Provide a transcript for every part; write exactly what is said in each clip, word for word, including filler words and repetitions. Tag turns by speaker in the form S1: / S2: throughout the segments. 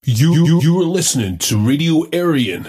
S1: You, you, you are listening to Radio Aryan.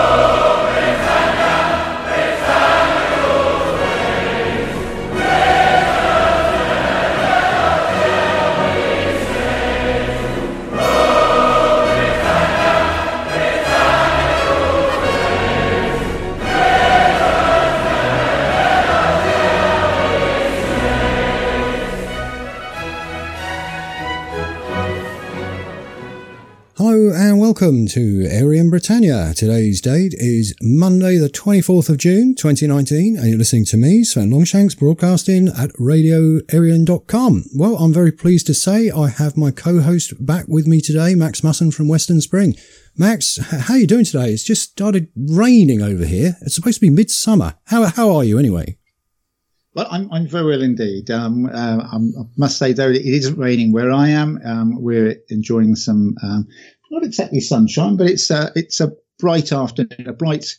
S2: Hello and welcome to Aryan Britannia. Today's date is Monday the twenty-fourth of June twenty nineteen and you're listening to me, Sven Longshanks, broadcasting at radio aryan dot com. Well, I'm very pleased to say I have my co-host back with me today, Max Musson from Western Spring. Max, how are you doing today? It's just started raining over here. It's supposed to be midsummer. How, how are you anyway?
S3: Well, I'm, I'm very well indeed. Um, uh, I must say, though, it isn't raining where I am. Um, we're enjoying some, um, not exactly sunshine, but it's uh, it's a bright afternoon, a bright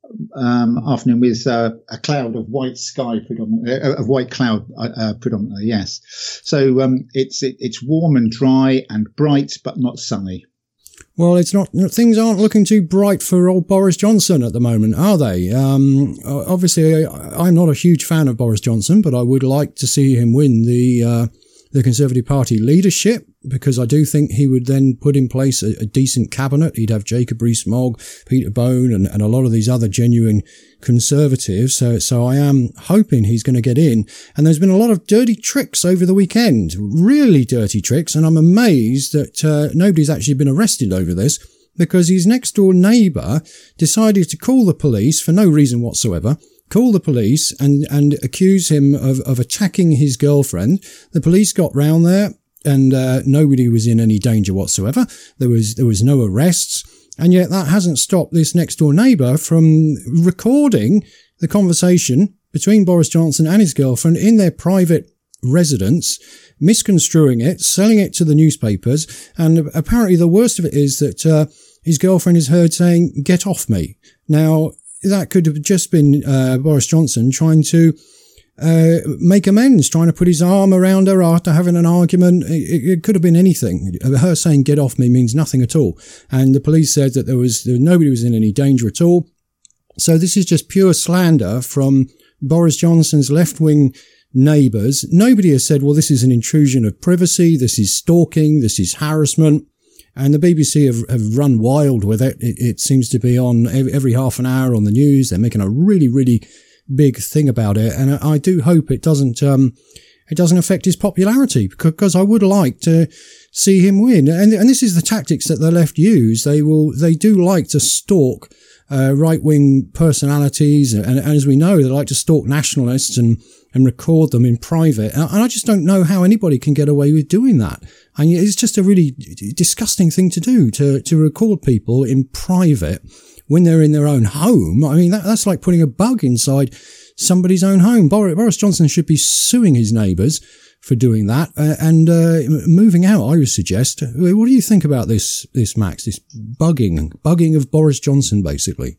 S3: um, afternoon with uh, a cloud of white sky predominantly, uh, of white cloud uh, uh, predominantly. Yes, so um, it's it, it's warm and dry and bright, but not sunny.
S2: Well, it's not, things aren't looking too bright for old Boris Johnson at the moment, are they? Um, obviously, I'm not a huge fan of Boris Johnson, but I would like to see him win the, uh, the Conservative Party leadership, because I do think he would then put in place a, a decent cabinet. He'd have Jacob Rees-Mogg, Peter Bone, and, and a lot of these other genuine Conservatives. So, so I am hoping he's going to get in. And there's been a lot of dirty tricks over the weekend, really dirty tricks. And I'm amazed that uh, nobody's actually been arrested over this, because his next door neighbour decided to call the police for no reason whatsoever. Call the police and, and accuse him of, of attacking his girlfriend. The police got round there and, uh, nobody was in any danger whatsoever. There was, there was no arrests. And yet that hasn't stopped this next door neighbour from recording the conversation between Boris Johnson and his girlfriend in their private residence, misconstruing it, selling it to the newspapers. And apparently the worst of it is that, uh, his girlfriend is heard saying, "Get off me." Now, that could have just been uh, Boris Johnson trying to uh, make amends, trying to put his arm around her after having an argument. It, it could have been anything. Her saying "get off me" means nothing at all. And the police said that there was there, nobody was in any danger at all. So this is just pure slander from Boris Johnson's left-wing neighbours. Nobody has said, well, this is an intrusion of privacy, this is stalking, this is harassment. And the B B C have, have run wild with it. it. It seems to be on every half an hour on the news. They're making a really, really big thing about it. And I do hope it doesn't, um, it doesn't affect his popularity, because I would like to see him win. And, and this is the tactics that the left use. They will, they do like to stalk, uh, right-wing personalities. And, and as we know, they like to stalk nationalists and, and record them in private. And I just don't know how anybody can get away with doing that. And it's just a really disgusting thing to do, to, to record people in private when they're in their own home. I mean, that, that's like putting a bug inside somebody's own home. Boris Johnson should be suing his neighbours for doing that, uh, and, uh, moving out, I would suggest. What do you think about this, this, Max? This bugging, bugging of Boris Johnson, basically?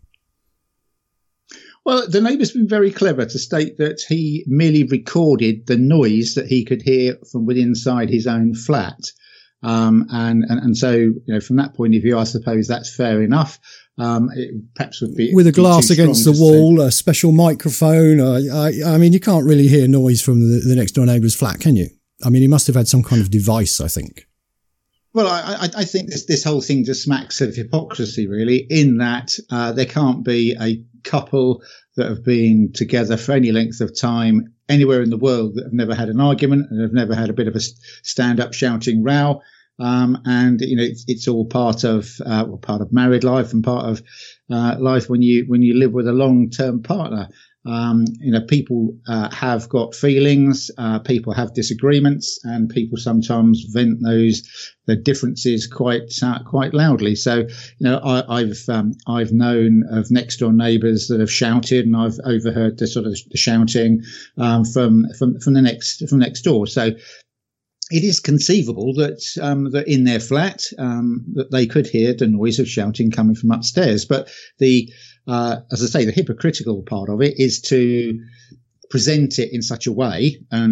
S3: Well, the neighbour's been very clever to state that he merely recorded the noise that he could hear from within inside his own flat. Um, and, and, and so, you know, from that point of view, I suppose that's fair enough. Um, it perhaps would be
S2: with a glass against the wall, say. A special microphone. Uh, I, I mean, you can't really hear noise from the, the next door neighbour's flat, can you? I mean, he must have had some kind of device, I think.
S3: Well, I, I think this, this whole thing just smacks of hypocrisy, really, in that uh, there can't be a couple that have been together for any length of time anywhere in the world that have never had an argument and have never had a bit of a stand-up shouting row. Um, and, you know, it's, it's all part of, uh, well, part of married life and part of, uh, life when you, when you live with a long-term partner. Um, you know, people, uh, have got feelings, uh, people have disagreements, and people sometimes vent those, the differences quite, uh, quite loudly. So, you know, I, I've, um, I've known of next door neighbours that have shouted, and I've overheard the sort of the shouting, um, from, from, from the next, from next door. So, it is conceivable that, um, that in their flat, um, that they could hear the noise of shouting coming from upstairs. But the, uh, as I say, the hypocritical part of it is to present it in such a way, and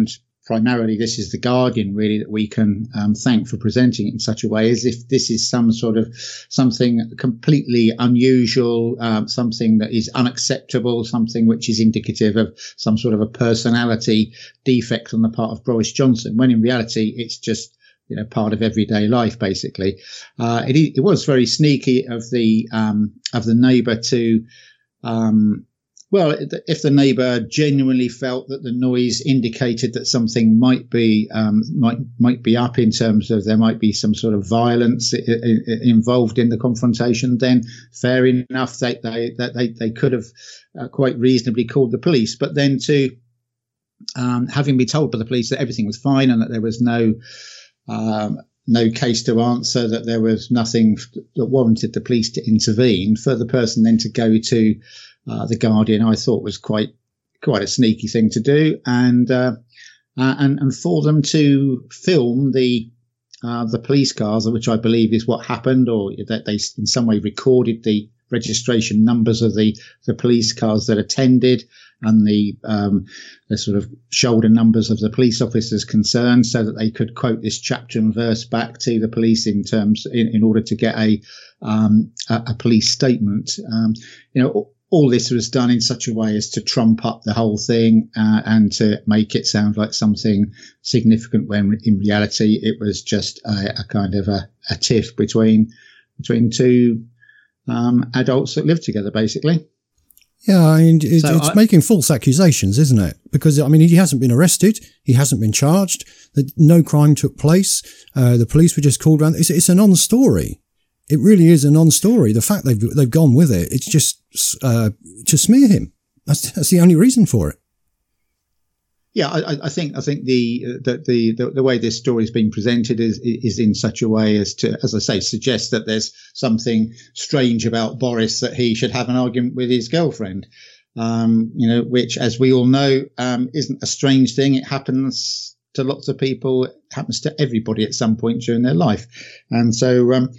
S3: primarily this is the Guardian really that we can um, thank for presenting it in such a way, as if this is some sort of something completely unusual, um, something that is unacceptable, something which is indicative of some sort of a personality defect on the part of Boris Johnson, when in reality it's just, you know, part of everyday life, basically. Uh, it, it was very sneaky of the um, of the neighbour to, um, well, if the neighbour genuinely felt that the noise indicated that something might be um, might might be up in terms of there might be some sort of violence involved in the confrontation, then fair enough, they they they they could have uh, quite reasonably called the police. But then to um, having been told by the police that everything was fine and that there was no Um, no case to answer, that there was nothing that warranted the police to intervene, for the person then to go to uh, the Guardian, I thought was quite quite a sneaky thing to do, and uh, uh, and and for them to film the uh, the police cars, which I believe is what happened, or that they in some way recorded the registration numbers of the the police cars that attended, and the um, the sort of shoulder numbers of the police officers concerned, so that they could quote this chapter and verse back to the police in terms in, in order to get a um, a, a police statement. Um, you know, all this was done in such a way as to trump up the whole thing uh, and to make it sound like something significant, when in reality it was just a, a kind of a, a tiff between between two um, adults that live together, basically.
S2: Yeah, I mean, it,
S3: so
S2: it's
S3: I,
S2: making false accusations, isn't it? Because, I mean, he hasn't been arrested. He hasn't been charged. No crime took place. Uh, the police were just called around. It's, it's a non-story. It really is a non-story. The fact they've, they've gone with it, it's just uh, to smear him. That's, that's the only reason for it.
S3: Yeah, I, I think I think the, the the the way this story is being presented is is in such a way as to, as I say, suggest that there's something strange about Boris, that he should have an argument with his girlfriend. Um, you know, which, as we all know, um, isn't a strange thing. It happens to lots of people. It happens to everybody at some point during their life, and so um,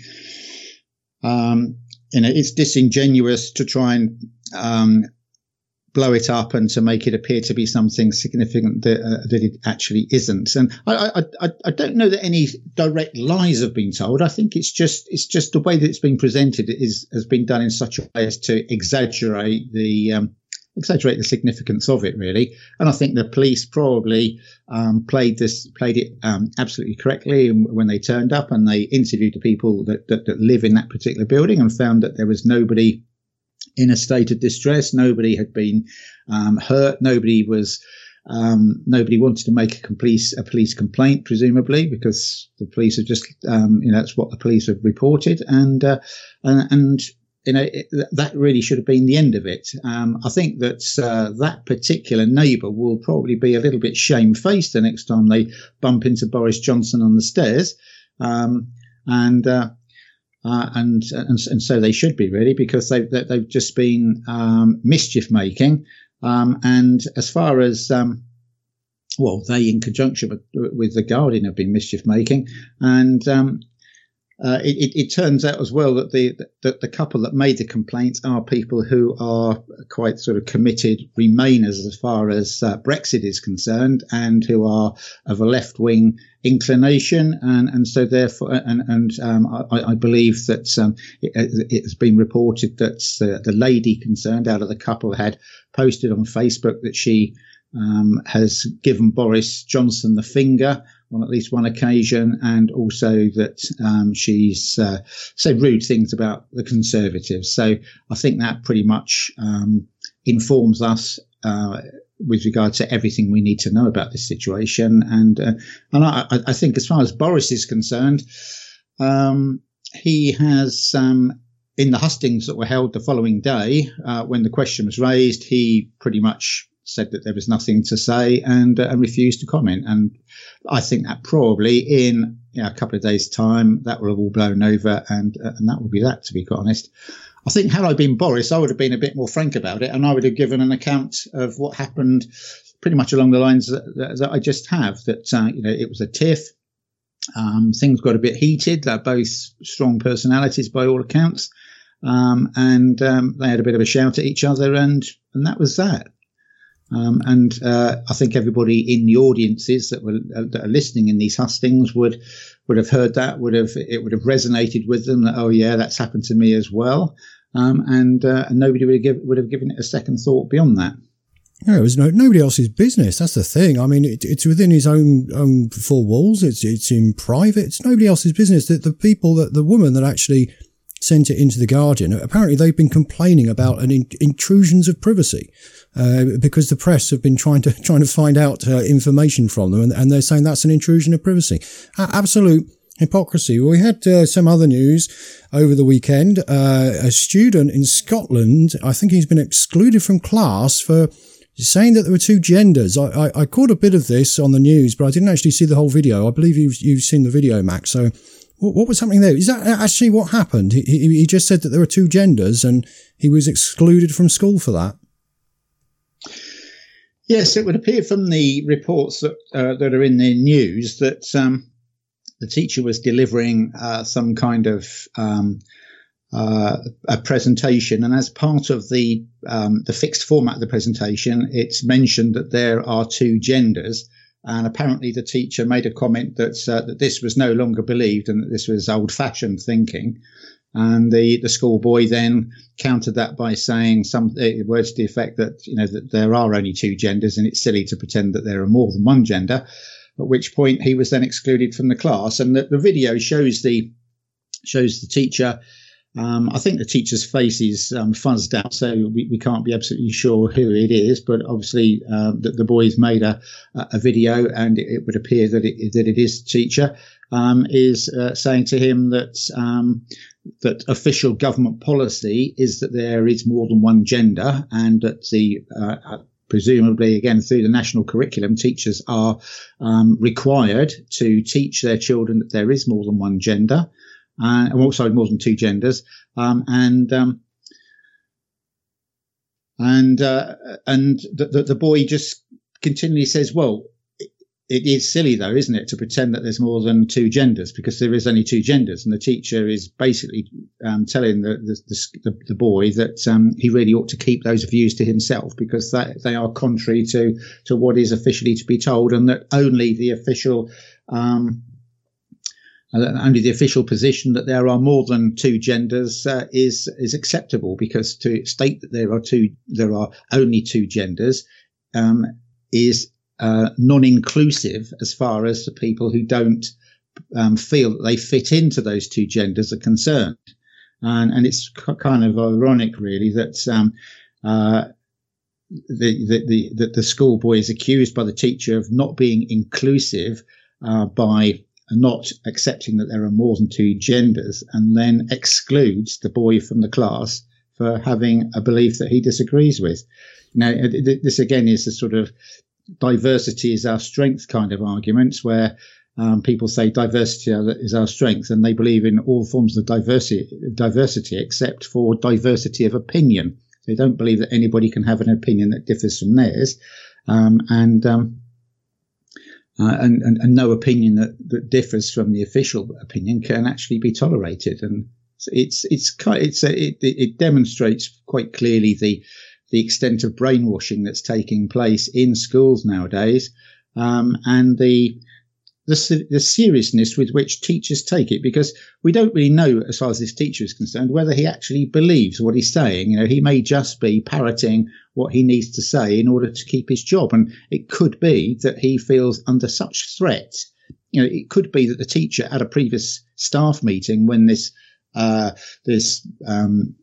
S3: um, you know, it's disingenuous to try and um, blow it up and to make it appear to be something significant that, uh, that it actually isn't. And I, I, I don't know that any direct lies have been told. I think it's just it's just the way that it's been presented is has been done in such a way as to exaggerate the um, exaggerate the significance of it, really. And I think the police probably um, played this played it um, absolutely correctly when they turned up and they interviewed the people that, that that live in that particular building and found that there was nobody in a state of distress. Nobody had been um, hurt. Nobody was. Um, nobody wanted to make a police a police complaint, presumably, because the police have just, um, you know, that's what the police have reported, and uh, and, and you know it, that really should have been the end of it. Um, I think that uh, that particular neighbour will probably be a little bit shamefaced the next time they bump into Boris Johnson on the stairs, um, and. Uh, Uh, and, and and so they should be, really, because they've they've just been um, mischief making. Um, and as far as um, well, they in conjunction with, with the Guardian have been mischief making, and um, uh, it, it, it turns out as well that the that the couple that made the complaints are people who are quite sort of committed Remainers as far as uh, Brexit is concerned, and who are of a left wing inclination, and and so therefore, and and um, I, I believe that um, it, it has been reported that uh, the lady concerned out of the couple had posted on Facebook that she um, has given Boris Johnson the finger on at least one occasion, and also that um, she's uh, said rude things about the Conservatives. So I think that pretty much um, informs us uh, with regard to everything we need to know about this situation. And uh, and I, I think as far as Boris is concerned, um, he has, um, in the hustings that were held the following day, uh, when the question was raised, he pretty much said that there was nothing to say and, uh, and refused to comment. And I think that probably in you know, a couple of days' time, that will have all blown over, and uh, and that will be that, to be quite honest. I think had I been Boris, I would have been a bit more frank about it, and I would have given an account of what happened pretty much along the lines that, that, that I just have, that, uh, you know, it was a tiff. Um, things got a bit heated. They're both strong personalities by all accounts. Um, and um, they had a bit of a shout at each other, and, and that was that. Um, and uh, I think everybody in the audiences that were uh, that are listening in these hustings would would have heard that, would have it would have resonated with them that, oh yeah, that's happened to me as well, um, and, uh, and nobody would have, give, would have given it a second thought beyond that.
S2: Yeah, it was no, nobody else's business. That's the thing. I mean, it, it's within his own own four walls. It's it's in private. It's nobody else's business. That the people that the woman that actually sent it into the Guardian, apparently they've been complaining about an in, intrusions of privacy uh, because the press have been trying to trying to find out uh, information from them, and, and they're saying that's an intrusion of privacy. Uh, absolute hypocrisy. Well, we had uh, some other news over the weekend. Uh, a student in Scotland, I think he's been excluded from class for saying that there were two genders. I, I, I caught a bit of this on the news, but I didn't actually see the whole video. I believe you've, you've seen the video, Max. So what, what was happening there? Is that actually what happened? He, he, he just said that there were two genders and he was excluded from school for that.
S3: Yes, it would appear from the reports that, uh, that are in the news that um, the teacher was delivering uh, some kind of um, uh, a presentation, and as part of the um, the fixed format of the presentation, it's mentioned that there are two genders. And apparently, the teacher made a comment that uh, that this was no longer believed and that this was old-fashioned thinking. And the, the schoolboy then countered that by saying some uh, words to the effect that, you know, that there are only two genders and it's silly to pretend that there are more than one gender. At which point he was then excluded from the class. And the, the video shows the shows the teacher. Um, I think the teacher's face is um, fuzzed out, so we, we can't be absolutely sure who it is. But obviously, um, that the boy's made a, a video, and it, it would appear that it, that it is the teacher. Um, is uh, saying to him that um, that official government policy is that there is more than one gender, and that the uh, presumably, again, through the national curriculum, teachers are um, required to teach their children that there is more than one gender. Uh, and also more than two genders, um, and um, and uh, and the, the, the boy just continually says, "Well, it, it is silly, though, isn't it, to pretend that there's more than two genders because there is only two genders." And the teacher is basically um, telling the the, the the boy that um, he really ought to keep those views to himself because that they are contrary to to what is officially to be told, and that only the official. Um, Uh, only the official position that there are more than two genders uh, is is acceptable, because to state that there are two, there are only two genders, um, is uh, non-inclusive as far as the people who don't um, feel that they fit into those two genders are concerned, and and it's c- kind of ironic, really, that um, uh, the the the, the, the schoolboy is accused by the teacher of not being inclusive uh, by not accepting that there are more than two genders, and then excludes the boy from the class for having a belief that he disagrees with. Now, this again is the sort of diversity is our strength kind of arguments, where um, people say diversity is our strength, and they believe in all forms of diversity, diversity except for diversity of opinion. They don't believe that anybody can have an opinion that differs from theirs, um, and um, Uh, and, and, and no opinion that, that differs from the official opinion can actually be tolerated. And it's it's it's a, it, it demonstrates quite clearly the the extent of brainwashing that's taking place in schools nowadays, um, and the, the the seriousness with which teachers take it, because we don't really know, as far as this teacher is concerned, whether he actually believes what he's saying. You know, he may just be parroting what he needs to say in order to keep his job. And it could be that he feels under such threat. You know, it could be that the teacher at a previous staff meeting, when this, uh, this, um,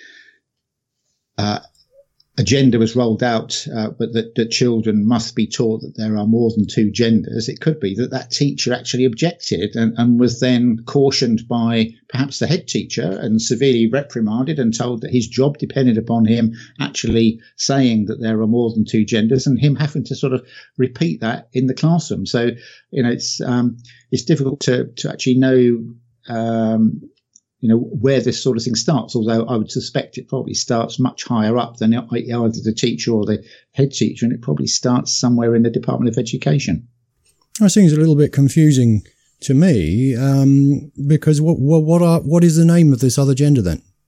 S3: uh, agenda was rolled out, uh, but that, that children must be taught that there are more than two genders. It could be that that teacher actually objected and, and was then cautioned by perhaps the head teacher and severely reprimanded and told that his job depended upon him actually saying that there are more than two genders, and him having to sort of repeat that in the classroom. So, you know, it's um, it's difficult to to actually know. Um, You know, where this sort of thing starts, although I would suspect it probably starts much higher up than either the teacher or the head teacher, and it probably starts somewhere in the Department of Education.
S2: That seems a little bit confusing to me, um, because what what what, are, what is the name of this other gender then?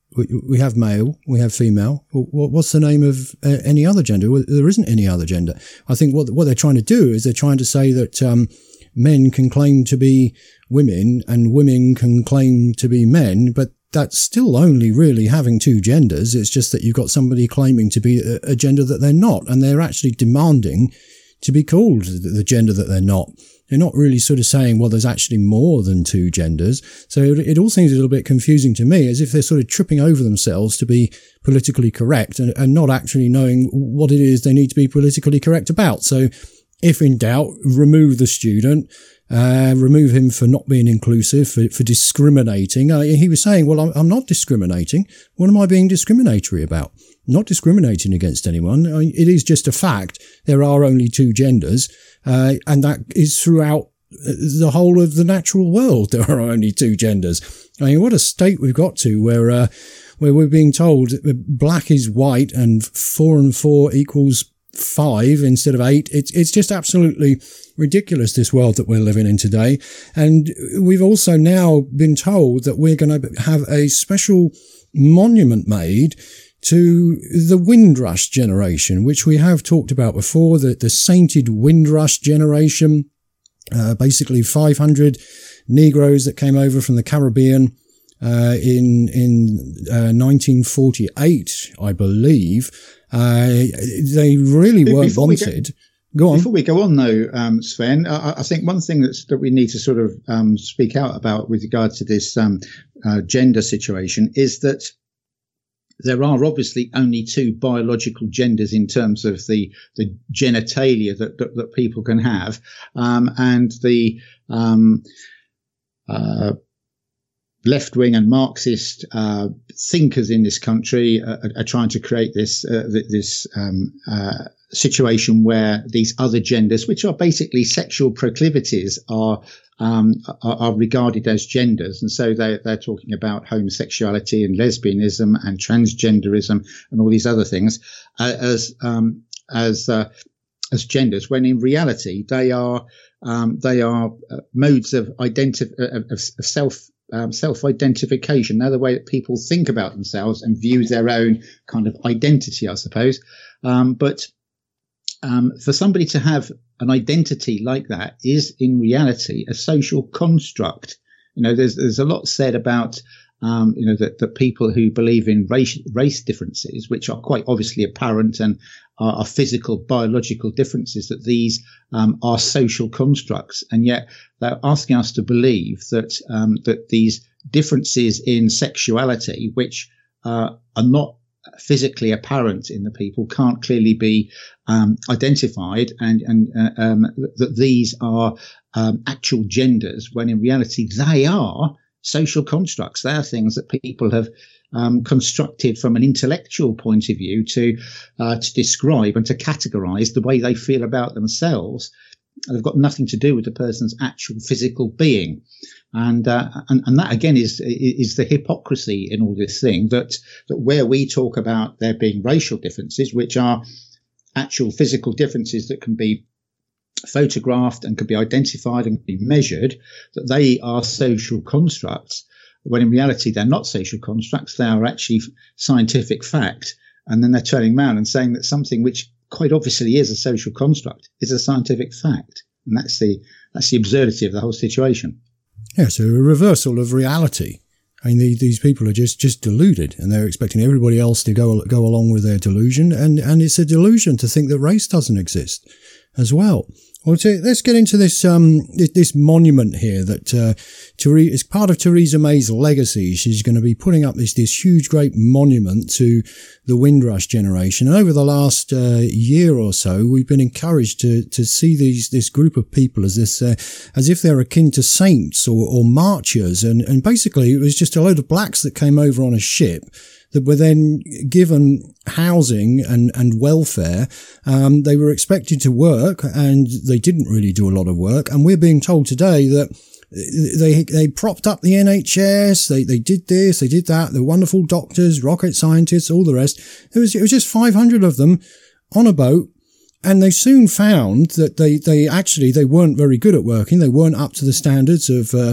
S2: We, we have male, we have female. What's the name of uh, any other gender? Well, there isn't any other gender. I think what what they're trying to do is they're trying to say that um, men can claim to be women and women can claim to be men, but that's still only really having two genders. It's just that you've got somebody claiming to be a, a gender that they're not, and they're actually demanding to be called the gender that they're not. They're not really sort of saying, well, there's actually more than two genders. So it, it all seems a little bit confusing to me, as if they're sort of tripping over themselves to be politically correct and, and not actually knowing what it is they need to be politically correct about. So if in doubt, remove the student, uh, remove him for not being inclusive, for, for discriminating. Uh, he was saying, well, I'm, I'm not discriminating. What am I being discriminatory about? Not discriminating against anyone. I mean, it is just a fact. There are only two genders, uh, and that is throughout the whole of the natural world. There are only two genders. I mean, what a state we've got to where, uh, where we're being told black is white and four and four equals five instead of eight. It's, it's just absolutely ridiculous, this world that we're living in today. And we've also now been told that we're going to have a special monument made to the Windrush generation, which we have talked about before, the, the sainted Windrush generation, uh, basically five hundred Negroes that came over from the Caribbean, uh, in, in, uh, nineteen forty-eight, I believe. Uh, they really weren't
S3: before
S2: wanted.
S3: We
S2: go, go on.
S3: Before we go on though, um, Sven, I, I think one thing that's, that we need to sort of, um, speak out about with regard to this, um, uh, gender situation is that there are obviously only two biological genders in terms of the, the genitalia that, that, that people can have. Um, and the, um, uh, left-wing and Marxist, uh, thinkers in this country are, are trying to create this, uh, this, um, uh, situation where these other genders, which are basically sexual proclivities, are um, are, are regarded as genders. And so they, they're talking about homosexuality and lesbianism and transgenderism and all these other things uh, as um, as uh, as genders, when in reality they are um, they are uh, modes of identity of, of self. Um, self-identification, now the way that people think about themselves and view their own kind of identity, I suppose. Um, but um, for somebody to have an identity like that is in reality a social construct. You know, there's there's a lot said about um, you know that that people who believe in race race differences, which are quite obviously apparent and are, are physical, biological differences, that these um, are social constructs, and yet they're asking us to believe that um, that these differences in sexuality, which uh, are not physically apparent in the people, can't clearly be um, identified, and and uh, um, that these are um, actual genders, when in reality they are social constructs. They are things that people have um, constructed from an intellectual point of view to uh, to describe and to categorize the way they feel about themselves. They've got nothing to do with the person's actual physical being. And, uh, and, and that again is, is the hypocrisy in all this thing, that, that where we talk about there being racial differences, which are actual physical differences that can be photographed and can be identified and can be measured, that they are social constructs, when in reality they're not social constructs. They are actually scientific fact. And then they're turning around and saying that something which quite obviously is a social construct is a scientific fact. And that's the, that's the absurdity of the whole situation.
S2: Yeah, so a reversal of reality. I mean, the, these people are just, just deluded, and they're expecting everybody else to go go along with their delusion. And, and it's a delusion to think that race doesn't exist as well. Well, to, let's get into this um this, this monument here that uh, Theresa, is part of Theresa May's legacy. She's going to be putting up this this huge, great monument to the Windrush generation. And over the last uh, year or so, we've been encouraged to to see these this group of people as this uh, as if they're akin to saints or, or marchers. And and basically, it was just a load of blacks that came over on a ship that were then given housing and, and welfare. Um, they were expected to work, and they didn't really do a lot of work. And we're being told today that they they propped up the N H S, they they did this, they did that, the wonderful doctors, rocket scientists, all the rest. It was, it was just five hundred of them on a boat. And they soon found that they, they actually, they weren't very good at working. They weren't up to the standards of, uh,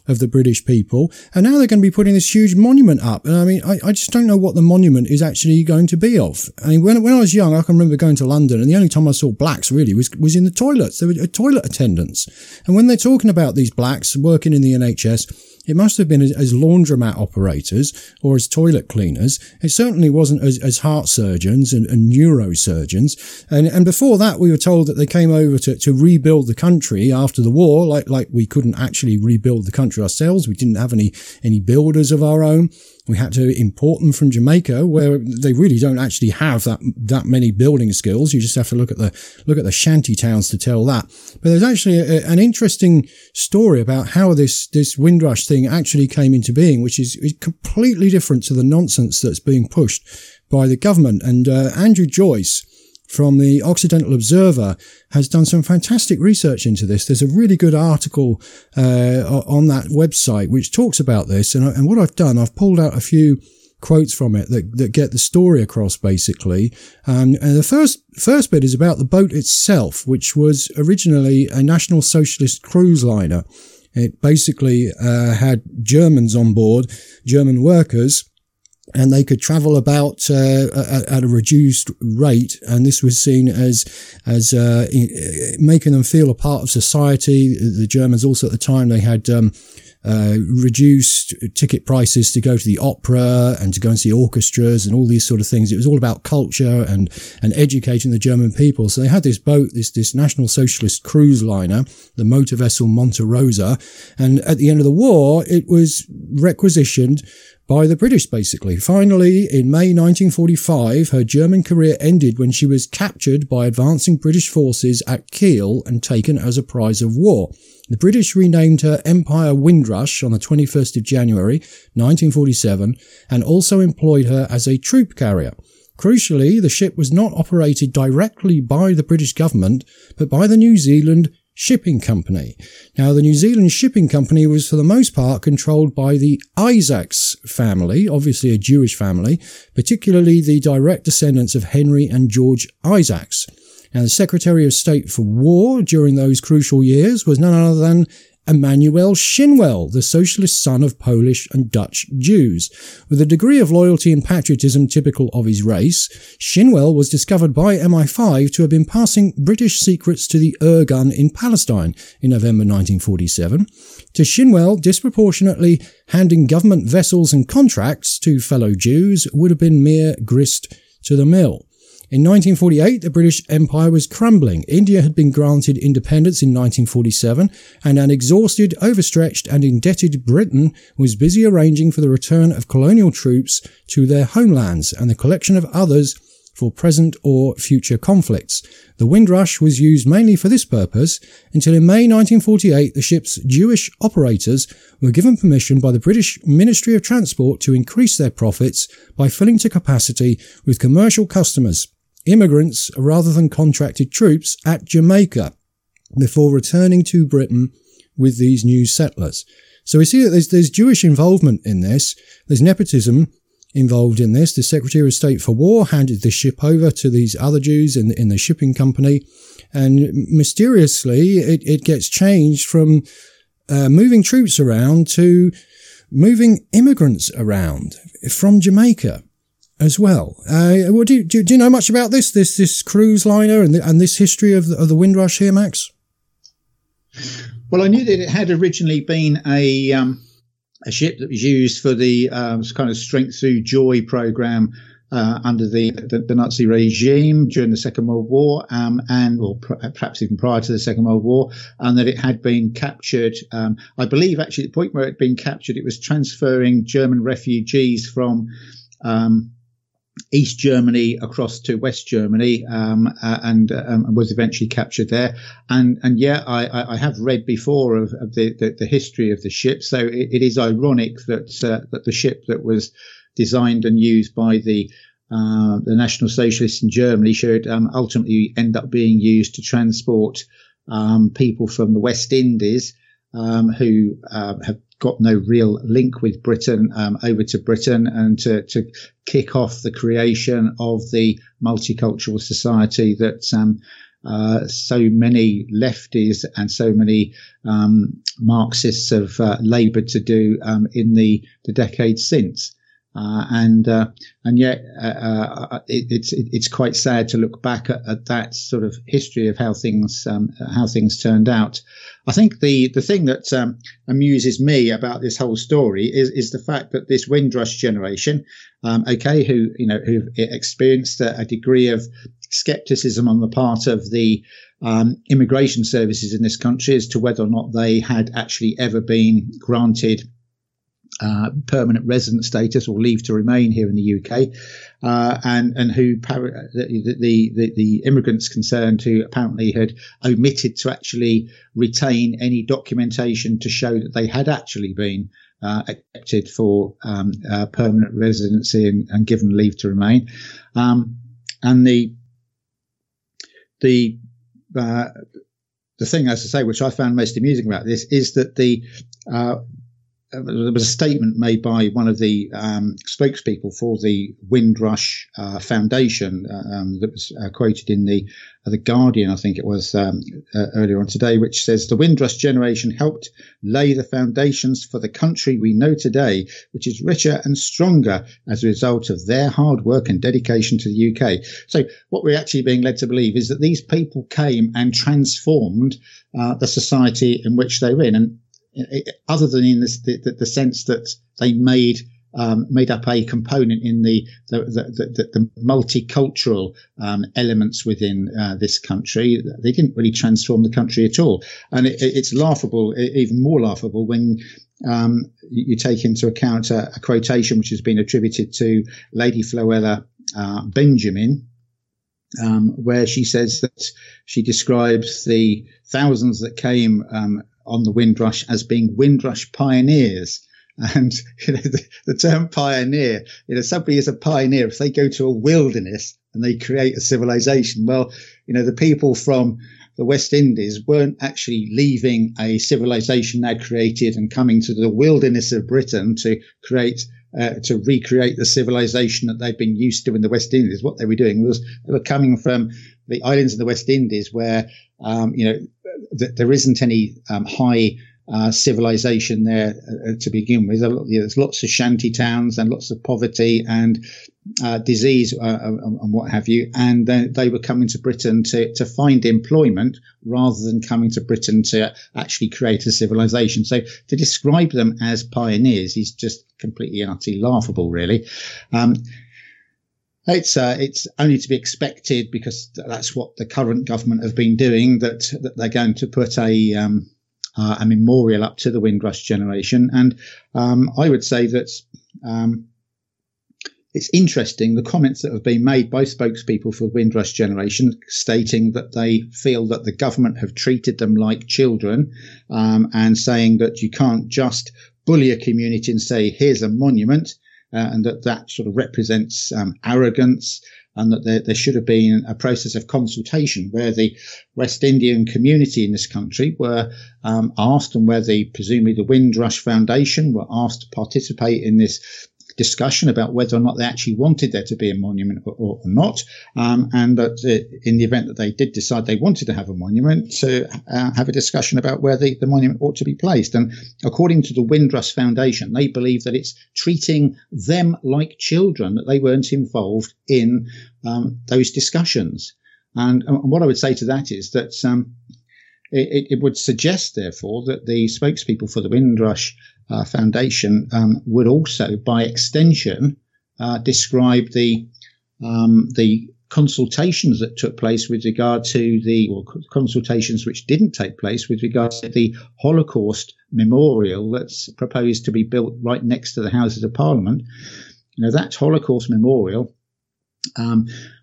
S2: of the British people. And now they're going to be putting this huge monument up. And I mean, I, I just don't know what the monument is actually going to be of. I mean, when, when I was young, I can remember going to London, and the only time I saw blacks really was, was in the toilets. There were toilet attendants. And when they're talking about these blacks working in the N H S, it must have been as, as laundromat operators or as toilet cleaners. It certainly wasn't as, as heart surgeons and, and neurosurgeons. And, and before that, we were told that they came over to, to rebuild the country after the war, like, like we couldn't actually rebuild the country ourselves. We didn't have any, any builders of our own. We had to import them from Jamaica, where they really don't actually have that that many building skills. You just have to look at the look at the shanty towns to tell that. But there's actually a, an interesting story about how this this Windrush thing actually came into being, which is, is completely different to the nonsense that's being pushed by the government. And uh, Andrew Joyce from the Occidental Observer has done some fantastic research into this. There's a really good article uh, on that website which talks about this. And, and what I've done, I've pulled out a few quotes from it that, that get the story across, basically. Um, and the first first bit is about the boat itself, which was originally a National Socialist cruise liner. It basically uh, had Germans on board, German workers, and they could travel about uh, at a reduced rate, and this was seen as as uh, making them feel a part of society. The Germans also at the time, they had um, uh, reduced ticket prices to go to the opera and to go and see orchestras and all these sort of things. It was all about culture and and educating the German people. So they had this boat, this this National Socialist cruise liner, the motor vessel Monte Rosa, and at the end of the war, it was requisitioned by the British, basically. Finally, in May nineteen forty-five, her German career ended when she was captured by advancing British forces at Kiel and taken as a prize of war. The British renamed her Empire Windrush on the twenty-first of January, nineteen forty-seven, and also employed her as a troop carrier. Crucially, the ship was not operated directly by the British government, but by the New Zealand Shipping Company. Now, the New Zealand Shipping Company was for the most part controlled by the Isaacs family, obviously a Jewish family, particularly the direct descendants of Henry and George Isaacs. Now, the Secretary of State for War during those crucial years was none other than Emanuel Shinwell, the socialist son of Polish and Dutch Jews. With a degree of loyalty and patriotism typical of his race, Shinwell was discovered by M I five to have been passing British secrets to the Irgun in Palestine in November nineteen forty-seven. To Shinwell, disproportionately handing government vessels and contracts to fellow Jews would have been mere grist to the mill. In nineteen forty-eight, the British Empire was crumbling. India had been granted independence in nineteen forty-seven, and an exhausted, overstretched and indebted Britain was busy arranging for the return of colonial troops to their homelands and the collection of others for present or future conflicts. The Windrush was used mainly for this purpose until in May nineteen forty-eight the ship's Jewish operators were given permission by the British Ministry of Transport to increase their profits by filling to capacity with commercial customers, immigrants rather than contracted troops at Jamaica, before returning to Britain with these new settlers. So we see that there's, there's Jewish involvement in this. There's nepotism involved in this. The Secretary of State for War handed the ship over to these other Jews in, in the shipping company, and mysteriously it, it gets changed from uh, moving troops around to moving immigrants around from Jamaica as well. Uh, what do, you, do, do you know much about this, this, this cruise liner and, the, and this history of the, of the Windrush here, Max?
S3: Well, I knew that it had originally been a, um, a ship that was used for the um, kind of Strength Through Joy program uh, under the, the, the Nazi regime during the Second World War, um, and or pr- perhaps even prior to the Second World War, and that it had been captured. Um, I believe actually at the point where it had been captured, it was transferring German refugees from um, East Germany across to West Germany, um, uh, and um, was eventually captured there. And and yeah, I, I have read before of, of the, the, the history of the ship. So it, it is ironic that uh, that the ship that was designed and used by the uh, the National Socialists in Germany should um, ultimately end up being used to transport um, people from the West Indies um, who uh, have got no real link with Britain um, over to Britain, and to, to kick off the creation of the multicultural society that um, uh, so many lefties and so many um, Marxists have uh, laboured to do um, in the, the decades since. Uh, and uh, and yet uh, uh, it, it's it, it's quite sad to look back at, at that sort of history of how things um, how things turned out. I think the the thing that um, amuses me about this whole story is is the fact that this Windrush generation, um, okay, who you know who've experienced a, a degree of scepticism on the part of the um, immigration services in this country as to whether or not they had actually ever been granted Uh, permanent resident status or leave to remain here in the U K, uh, and and who the, the the the immigrants concerned who apparently had omitted to actually retain any documentation to show that they had actually been uh, accepted for um, uh, permanent residency and, and given leave to remain, um, and the the uh, the thing, as I say, which I found most amusing about this is that the uh, there was a statement made by one of the um, spokespeople for the Windrush uh, Foundation uh, um, that was uh, quoted in the uh, the Guardian, I think it was um, uh, earlier on today, which says the Windrush generation helped lay the foundations for the country we know today, which is richer and stronger as a result of their hard work and dedication to the U K. So what we're actually being led to believe is that these people came and transformed uh, the society in which they were in. And other than in this, the, the, the sense that they made um, made up a component in the the, the, the, the multicultural um, elements within uh, this country, they didn't really transform the country at all. And it, it's laughable, even more laughable, when um, you take into account a, a quotation which has been attributed to Lady Floella uh, Benjamin, um, where she says that she describes the thousands that came um, on the Windrush as being Windrush pioneers. And you know, the, the term pioneer, you know, somebody is a pioneer if they go to a wilderness and they create a civilization. Well, you know, the people from the West Indies weren't actually leaving a civilization they created and coming to the wilderness of Britain to create uh, to recreate the civilization that they'd been used to in the West Indies. What they were doing was they were coming from the islands of the West Indies where, um, you know, th- there isn't any um, high uh, civilization there uh, to begin with. There's lots of shanty towns and lots of poverty and uh, disease uh, and what have you. And they, they were coming to Britain to, to find employment rather than coming to Britain to actually create a civilization. So to describe them as pioneers is just completely and utterly laughable, really. Um, It's uh, it's only to be expected because that's what the current government have been doing, that, that they're going to put a um, uh, a memorial up to the Windrush generation. And um, I would say that um, it's interesting, the comments that have been made by spokespeople for the Windrush generation stating that they feel that the government have treated them like children, um, and saying that you can't just bully a community and say, here's a monument. Uh, and that that sort of represents um, arrogance, and that there, there should have been a process of consultation where the West Indian community in this country were um, asked, and where the presumably the Windrush Foundation were asked to participate in this discussion about whether or not they actually wanted there to be a monument or, or not, um, and that uh, in the event that they did decide they wanted to have a monument, to uh, have a discussion about where the, the monument ought to be placed. And according to the Windrush Foundation, they believe that it's treating them like children, that they weren't involved in um, those discussions. And, and what I would say to that is that um, it, it would suggest, therefore, that the spokespeople for the Windrush Uh, Foundation um, would also, by extension, uh, describe the um, the consultations that took place with regard to the, or consultations which didn't take place with regard to the Holocaust memorial that's proposed to be built right next to the Houses of Parliament. You know, that Holocaust memorial um,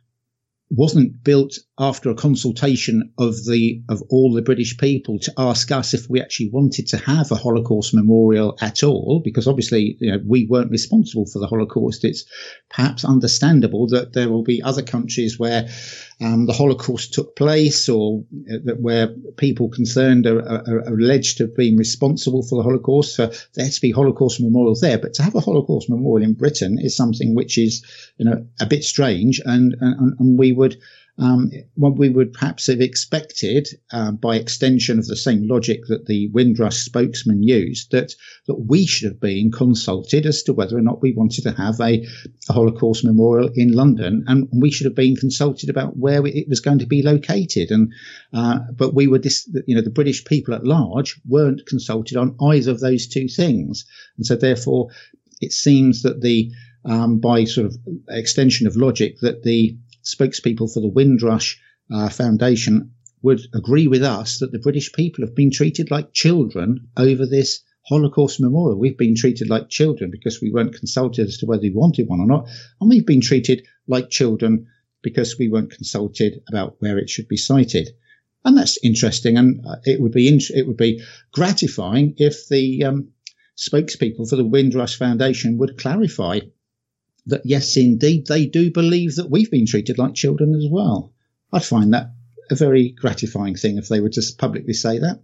S3: wasn't built after a consultation of the of all the British people to ask us if we actually wanted to have a Holocaust memorial at all, because obviously, you know, we weren't responsible for the Holocaust. It's perhaps understandable that there will be other countries where um, the Holocaust took place, or uh, that where people concerned are, are, are alleged to have been responsible for the Holocaust, for there to be Holocaust memorials there. But to have a Holocaust memorial in Britain is something which is, you know, a bit strange, and and, and we would um, what we would perhaps have expected, uh, by extension of the same logic that the Windrush spokesman used, that, that we should have been consulted as to whether or not we wanted to have a, a Holocaust memorial in London, and we should have been consulted about where it was going to be located. And uh, but we were, dis- you know, the British people at large weren't consulted on either of those two things, and so therefore it seems that the um, by sort of extension of logic that the spokespeople for the Windrush uh, Foundation would agree with us that the British people have been treated like children over this Holocaust memorial. We've been treated like children because we weren't consulted as to whether we wanted one or not, and we've been treated like children because we weren't consulted about where it should be sited. And that's interesting, and uh, it would be int- it would be gratifying if the um, spokespeople for the Windrush Foundation would clarify that, yes, indeed, they do believe that we've been treated like children as well. I'd find that a very gratifying thing if they would just publicly say that.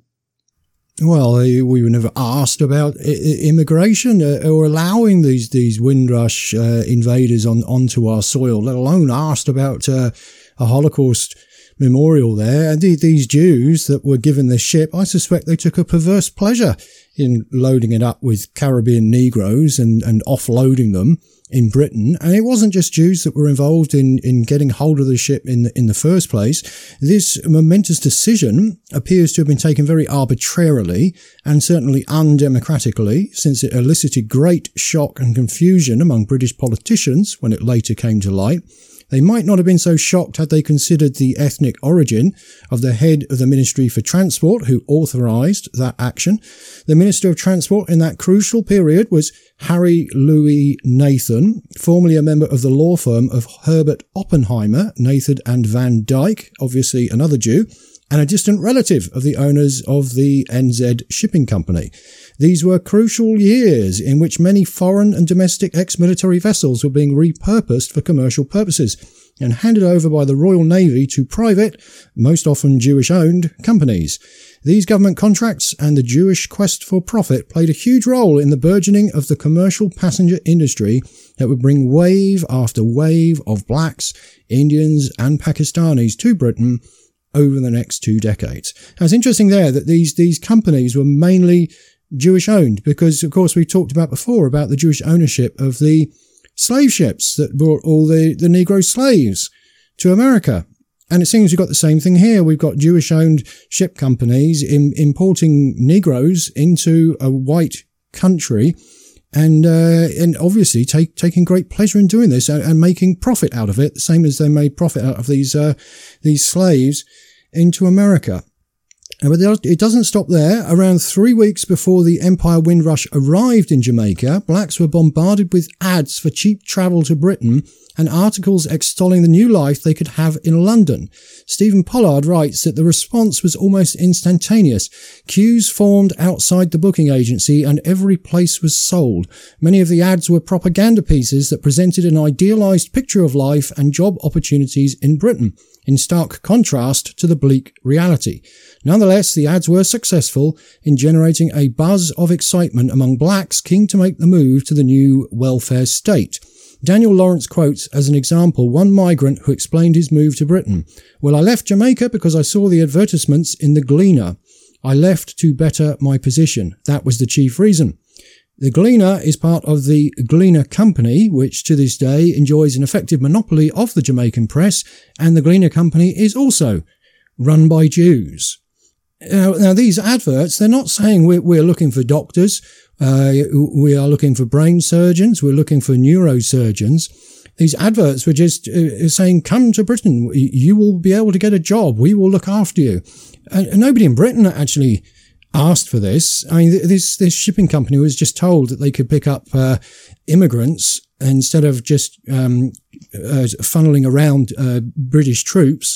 S2: Well, we were never asked about immigration or allowing these these Windrush uh, invaders on onto our soil, let alone asked about uh, a Holocaust memorial there. And these Jews that were given this ship, I suspect they took a perverse pleasure in loading it up with Caribbean Negroes and, and offloading them in Britain. And it wasn't just Jews that were involved in, in getting hold of the ship in the, in the first place. This momentous decision appears to have been taken very arbitrarily and certainly undemocratically, since it elicited great shock and confusion among British politicians when it later came to light. They might not have been so shocked had they considered the ethnic origin of the head of the Ministry for Transport who authorised that action. The Minister of Transport in that crucial period was Harry Louis Nathan, formerly a member of the law firm of Herbert Oppenheimer, Nathan and Van Dyke, obviously another Jew, and a distant relative of the owners of the N Z Shipping Company. These were crucial years in which many foreign and domestic ex-military vessels were being repurposed for commercial purposes and handed over by the Royal Navy to private, most often Jewish-owned, companies. These government contracts and the Jewish quest for profit played a huge role in the burgeoning of the commercial passenger industry that would bring wave after wave of blacks, Indians and Pakistanis to Britain over the next two decades. Now, it's interesting there that these, these companies were mainly Jewish owned because, of course, we talked about before about the Jewish ownership of the slave ships that brought all the, the Negro slaves to America. And it seems we've got the same thing here. We've got Jewish owned ship companies in, importing Negroes into a white country and, uh, and obviously take, taking great pleasure in doing this and, and making profit out of it, the same as they made profit out of these, uh, these slaves into America. But it doesn't stop there. Around three weeks before the Empire Windrush arrived in Jamaica, blacks were bombarded with ads for cheap travel to Britain and articles extolling the new life they could have in London. Stephen Pollard writes that the response was almost instantaneous. Queues formed outside the booking agency and every place was sold. Many of the ads were propaganda pieces that presented an idealized picture of life and job opportunities in Britain, in stark contrast to the bleak reality. Nonetheless, the ads were successful in generating a buzz of excitement among blacks keen to make the move to the new welfare state. Daniel Lawrence quotes as an example one migrant who explained his move to Britain. "Well, I left Jamaica because I saw the advertisements in the Gleaner. I left to better my position. That was the chief reason." The Gleaner is part of the Gleaner Company, which to this day enjoys an effective monopoly of the Jamaican press, and the Gleaner Company is also run by Jews. Now, now these adverts, they're not saying we're, we're looking for doctors, uh, we are looking for brain surgeons, we're looking for neurosurgeons. These adverts were just uh, saying, come to Britain, you will be able to get a job, we will look after you. And, and nobody in Britain actually asked for this. I mean, this, this shipping company was just told that they could pick up, uh, immigrants instead of just, um, uh, funneling around, uh, British troops.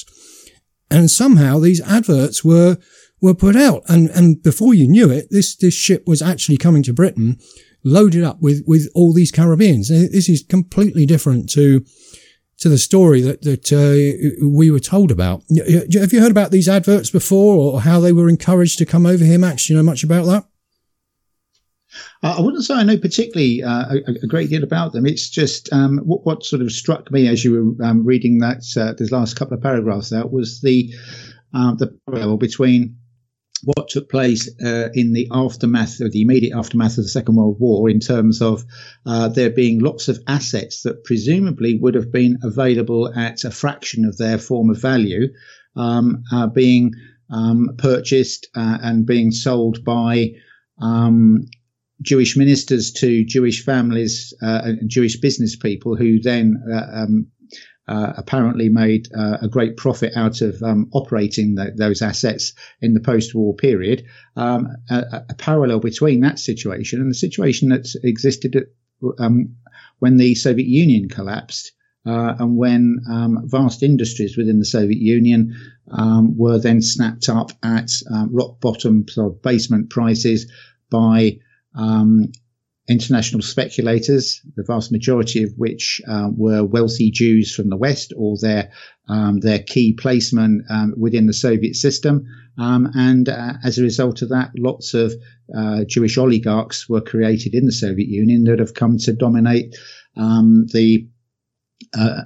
S2: And somehow these adverts were, were put out. And, and before you knew it, this, this ship was actually coming to Britain, loaded up with, with all these Caribbeans. This is completely different to, to the story that, that, uh, we were told about. Have you heard about these adverts before or how they were encouraged to come over here, Max? Do you know much about that?
S3: I wouldn't say I know particularly uh, a, a great deal about them. It's just um, what, what sort of struck me as you were um, reading that uh, those last couple of paragraphs out was the uh, the parallel between what took place uh, in the aftermath or the immediate aftermath of the Second World War, in terms of uh, there being lots of assets that presumably would have been available at a fraction of their former value, um, uh, being um, purchased uh, and being sold by um, Jewish ministers to Jewish families uh, and Jewish business people, who then uh, um, uh, apparently made uh, a great profit out of um, operating the, those assets in the post-war period. Um, a, a parallel between that situation and the situation that existed at, um, when the Soviet Union collapsed. Uh, and when um, vast industries within the Soviet Union um, were then snapped up at um, rock bottom, sort of basement prices by um, international speculators, the vast majority of which uh, were wealthy Jews from the West, or their um, their key placement um, within the Soviet system. Um, and uh, as a result of that, lots of uh, Jewish oligarchs were created in the Soviet Union that have come to dominate um, the uh,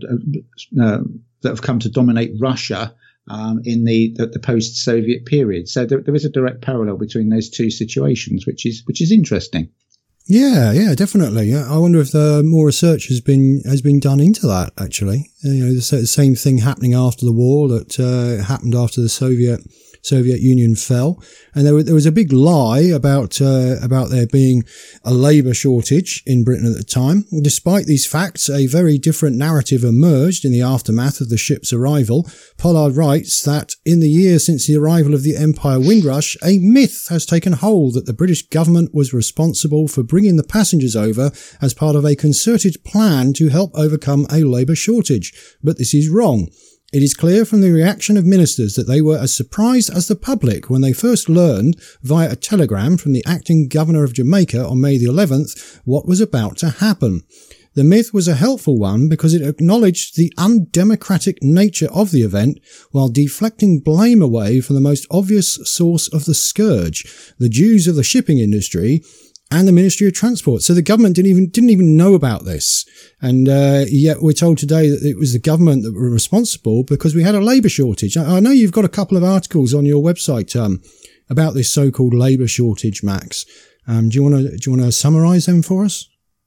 S3: uh, that have come to dominate Russia Um, in the, the, the post-Soviet period. So there, there is a direct parallel between those two situations, which is which is interesting.
S2: Yeah, yeah, definitely. I wonder if uh, more research has been has been done into that. Actually, you know, the, the same thing happening after the war that uh, happened after the Soviet Soviet Union fell, and there, there was a big lie about uh, about there being a labour shortage in Britain at the time. Despite these facts, a very different narrative emerged in the aftermath of the ship's arrival. Pollard writes that in the years since the arrival of the Empire Windrush, a myth has taken hold that the British government was responsible for bringing the passengers over as part of a concerted plan to help overcome a labour shortage. But this is wrong. It is clear from the reaction of ministers that they were as surprised as the public when they first learned, via a telegram from the acting governor of Jamaica on May the eleventh, what was about to happen. The myth was a helpful one because it acknowledged the undemocratic nature of the event while deflecting blame away from the most obvious source of the scourge, the Jews of the shipping industry and the Ministry of Transport. So the government didn't even didn't even know about this. And uh, yet we're told today that it was the government that were responsible because we had a labour shortage. I, I know you've got a couple of articles on your website um, about this so-called labour shortage, Max. Um, do you want to do you want to summarise them for us?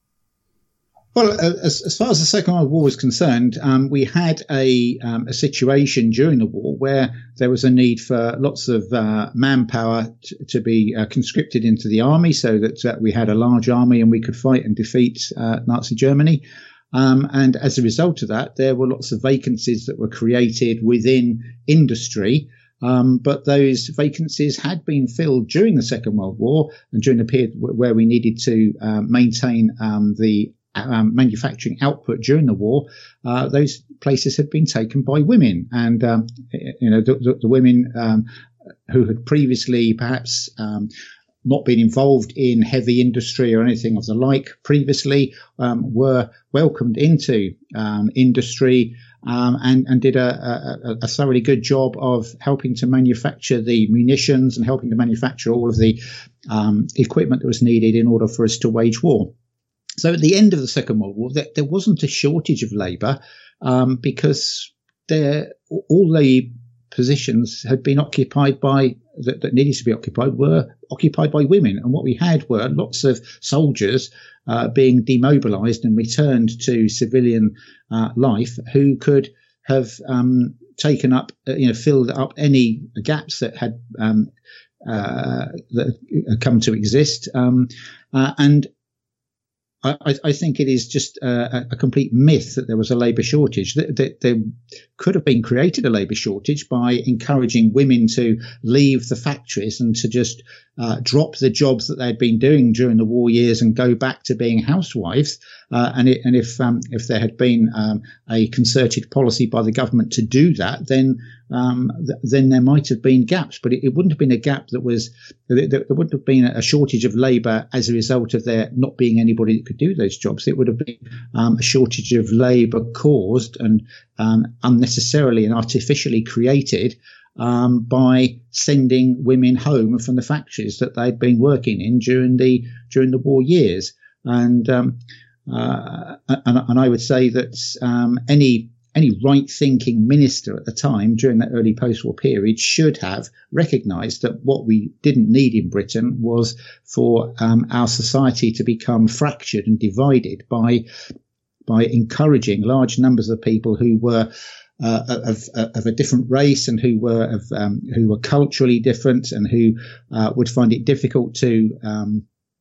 S3: Well, as, as far as the Second World War was concerned, um, we had a, um, a situation during the war where there was a need for lots of uh, manpower t- to be uh, conscripted into the army, so that uh, we had a large army and we could fight and defeat uh, Nazi Germany. Um, and as a result of that, there were lots of vacancies that were created within industry. Um, but those vacancies had been filled during the Second World War and during the period w- where we needed to uh, maintain um, the Um, manufacturing output during the war. Uh, those places had been taken by women, and um, you know the, the, the women um, who had previously perhaps um, not been involved in heavy industry or anything of the like previously um, were welcomed into um, industry um, and, and did a, a, a thoroughly good job of helping to manufacture the munitions and helping to manufacture all of the um, equipment that was needed in order for us to wage war. So at the end of the Second World War, there, there wasn't a shortage of labour um, because there, all the positions had been occupied by that, that needed to be occupied were occupied by women, and what we had were lots of soldiers uh, being demobilised and returned to civilian uh, life who could have um, taken up, uh, you know, filled up any gaps that had um, uh, that had come to exist, um, uh, and. I, I think it is just a, a complete myth that there was a labour shortage. That, that there could have been created a labour shortage by encouraging women to leave the factories and to just uh, drop the jobs that they'd been doing during the war years and go back to being housewives. Uh, and, it, and if um, if there had been um, a concerted policy by the government to do that, then um, th- then there might have been gaps. But it, it wouldn't have been a gap that was there, there wouldn't have been a shortage of labour as a result of there not being anybody that could do those jobs. It would have been um, a shortage of labour caused and um, unnecessarily and artificially created um, by sending women home from the factories that they'd been working in during the during the war years. And um, uh, and, and I would say that um, any any right-thinking minister at the time during that early post-war period should have recognised that what we didn't need in Britain was for um, our society to become fractured and divided by by encouraging large numbers of people who were uh, of, of a different race and who were of, um, who were culturally different and who uh, would find it difficult to um,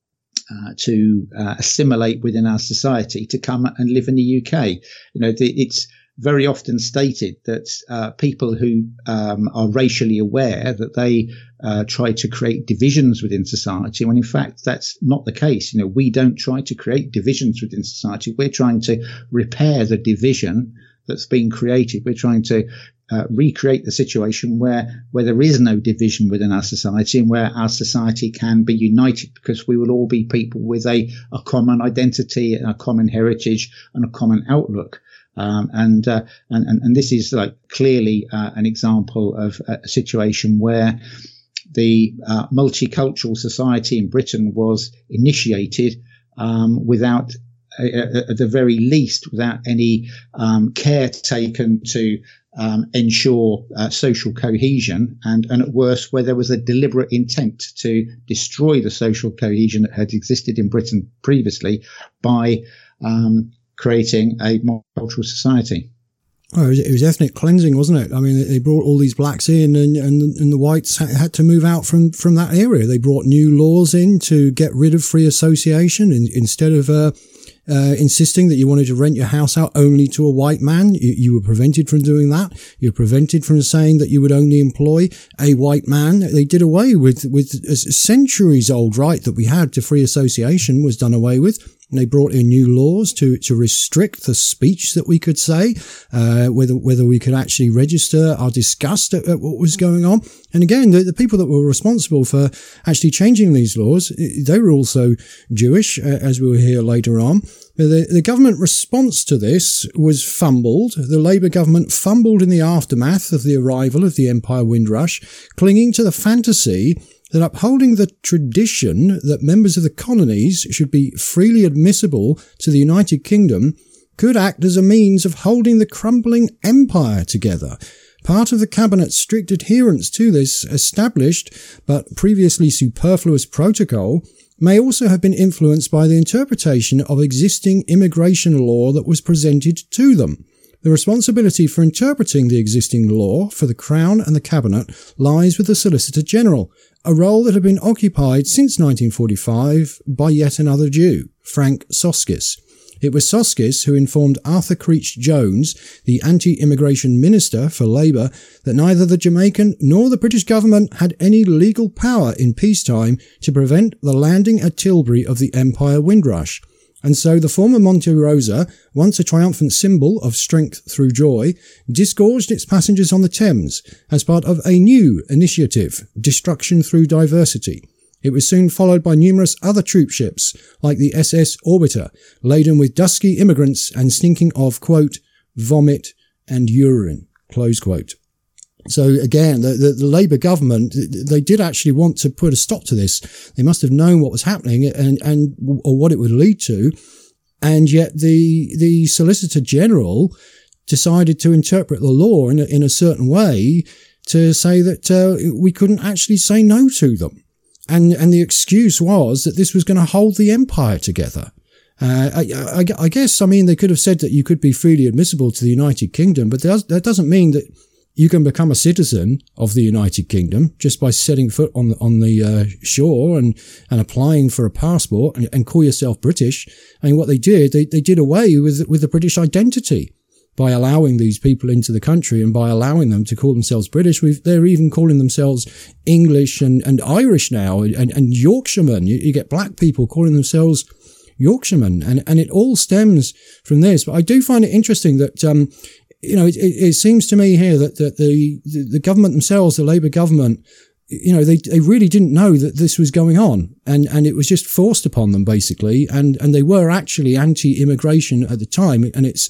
S3: uh, to uh, assimilate within our society to come and live in the U K. You know, the, it's very often stated that uh, people who um, are racially aware that they uh, try to create divisions within society, when in fact that's not the case. You know, we don't try to create divisions within society. We're trying to repair the division that's been created. We're trying to uh, recreate the situation where where there is no division within our society and where our society can be united, because we will all be people with a, a common identity and a common heritage and a common outlook. Um, and, uh, and, and, and this is like clearly, uh, an example of a situation where the, uh, multicultural society in Britain was initiated, um, without, uh, at the very least, without any, um, care taken to, um, ensure, uh, social cohesion, and, and at worst, where there was a deliberate intent to destroy the social cohesion that had existed in Britain previously by, um, creating a multicultural society.
S2: Oh, it was, it was ethnic cleansing, wasn't it? I mean, they brought all these blacks in, and, and, and the whites had to move out from, from that area. They brought new laws in to get rid of free association, and instead of uh, uh, insisting that you wanted to rent your house out only to a white man, you, you were prevented from doing that. You were prevented from saying that you would only employ a white man. They did away with, with a centuries old right that we had to free association was done away with. And they brought in new laws to, to restrict the speech that we could say, uh, whether, whether we could actually register our disgust at, at what was going on. And again, the, the people that were responsible for actually changing these laws, they were also Jewish, uh, as we will hear later on. But the, the government response to this was fumbled. The Labour government fumbled in the aftermath of the arrival of the Empire Windrush, clinging to the fantasy that upholding the tradition that members of the colonies should be freely admissible to the United Kingdom could act as a means of holding the crumbling empire together. Part of the cabinet's strict adherence to this established but previously superfluous protocol may also have been influenced by the interpretation of existing immigration law that was presented to them. The responsibility for interpreting the existing law for the Crown and the Cabinet lies with the Solicitor General, a role that had been occupied since nineteen forty-five by yet another Jew, Frank Soskis. It was Soskis who informed Arthur Creech Jones, the anti-immigration minister for Labour, that neither the Jamaican nor the British government had any legal power in peacetime to prevent the landing at Tilbury of the Empire Windrush. And so the former Monte Rosa, once a triumphant symbol of strength through joy, disgorged its passengers on the Thames as part of a new initiative, Destruction Through Diversity. It was soon followed by numerous other troop ships, like the S S Orbiter, laden with dusky immigrants and stinking of, quote, vomit and urine, close quote. So again, the, the, the Labour government, they did actually want to put a stop to this. They must have known what was happening and, and, or what it would lead to. And yet the, the Solicitor General decided to interpret the law in a, in a certain way to say that, uh, we couldn't actually say no to them. And, and the excuse was that this was going to hold the empire together. Uh, I, I, I guess, I mean, they could have said that you could be freely admissible to the United Kingdom, but that doesn't mean that you can become a citizen of the United Kingdom just by setting foot on the, on the uh, shore and, and applying for a passport and, and call yourself British. I mean, what they did, they, they did away with, with the British identity by allowing these people into the country and by allowing them to call themselves British. We've, they're even calling themselves English and, and Irish now, and, and Yorkshiremen. You, you get black people calling themselves Yorkshiremen, and, and it all stems from this. But I do find it interesting that, um, you know, it, it, it seems to me here that, that the, the government themselves, the Labour government, you know, they, they really didn't know that this was going on, and, and it was just forced upon them basically. And, and they were actually anti-immigration at the time. And it's,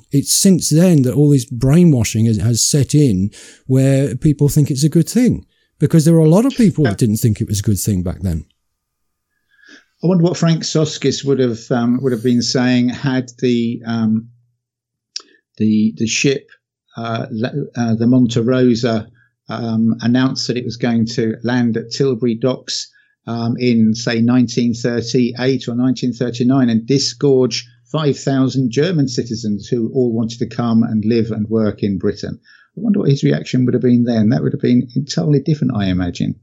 S2: It's since then that all this brainwashing has, has set in where people think it's a good thing, because there were a lot of people that didn't think it was a good thing back then.
S3: I wonder what Frank Soskis would have um, would have been saying had the um, the the ship uh, uh, the Monte Rosa um, announced that it was going to land at Tilbury Docks um, in say nineteen thirty-eight or nineteen thirty-nine and disgorge five thousand German citizens who all wanted to come and live and work in Britain. I wonder what his reaction would have been then. That would have been entirely different, I imagine.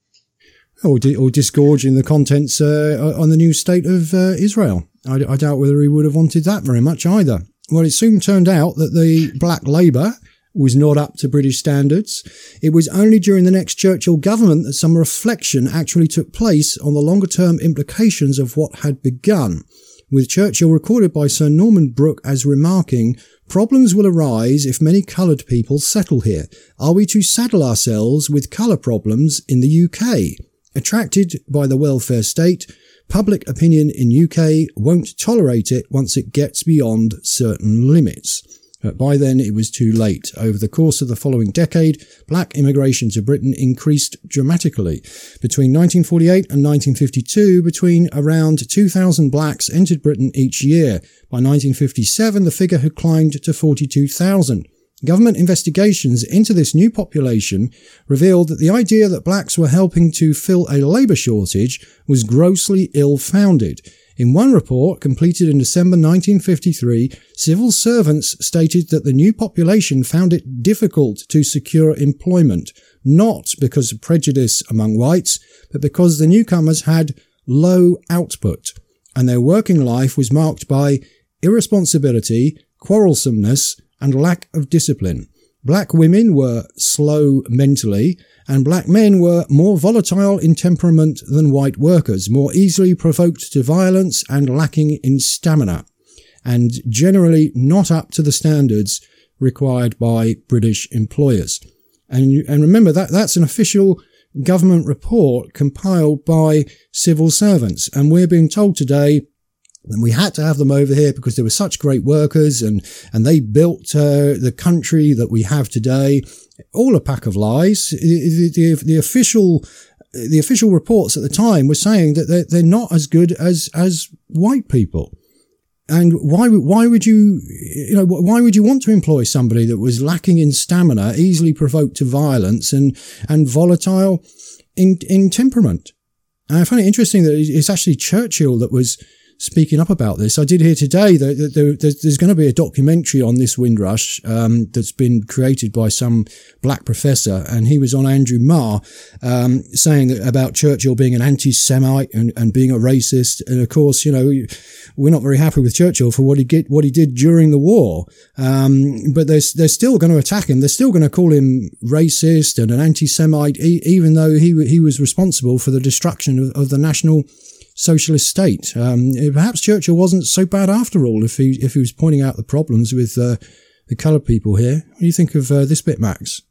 S2: Or, di- or disgorging the contents uh, on the new state of uh, Israel. I, I doubt whether he would have wanted that very much either. Well, it soon turned out that the Black Labour was not up to British standards. It was only during the next Churchill government that some reflection actually took place on the longer-term implications of what had begun, with Churchill recorded by Sir Norman Brooke as remarking, "Problems will arise if many coloured people settle here. Are we to saddle ourselves with colour problems in the U K? Attracted by the welfare state, public opinion in U K won't tolerate it once it gets beyond certain limits." But by then it was too late. Over the course of the following decade, black immigration to Britain increased dramatically. Between nineteen forty-eight and nineteen fifty-two, between around two thousand blacks entered Britain each year. By nineteen fifty-seven, the figure had climbed to forty-two thousand. Government investigations into this new population revealed that the idea that blacks were helping to fill a labour shortage was grossly ill-founded. In one report, completed in December nineteen fifty-three, civil servants stated that the new population found it difficult to secure employment, not because of prejudice among whites, but because the newcomers had low output, and their working life was marked by irresponsibility, quarrelsomeness, and lack of discipline. Black women were slow mentally, and black men were more volatile in temperament than white workers, more easily provoked to violence and lacking in stamina, and generally not up to the standards required by British employers. And, and remember that that's an official government report compiled by civil servants, and we're being told today and we had to have them over here because they were such great workers, and, and they built uh, the country that we have today. All a pack of lies. The, the, the official, the official reports at the time were saying that they're, they're not as good as, as white people. And why, why would you, you know, why would you want to employ somebody that was lacking in stamina, easily provoked to violence, and, and volatile in, in temperament? And I find it interesting that it's actually Churchill that was speaking up about this. I did hear today that there, there's going to be a documentary on this Windrush um, that's been created by some black professor, and he was on Andrew Marr um, saying that about Churchill being an anti-Semite and, and being a racist. And of course, you know, we're not very happy with Churchill for what he did, what he did during the war. Um, but they're, they're still going to attack him. They're still going to call him racist and an anti-Semite, e- even though he he was responsible for the destruction of, of the national socialist state. Um, perhaps Churchill wasn't so bad after all if he if he was pointing out the problems with uh, the coloured people here. What do you think of uh, this bit, Max?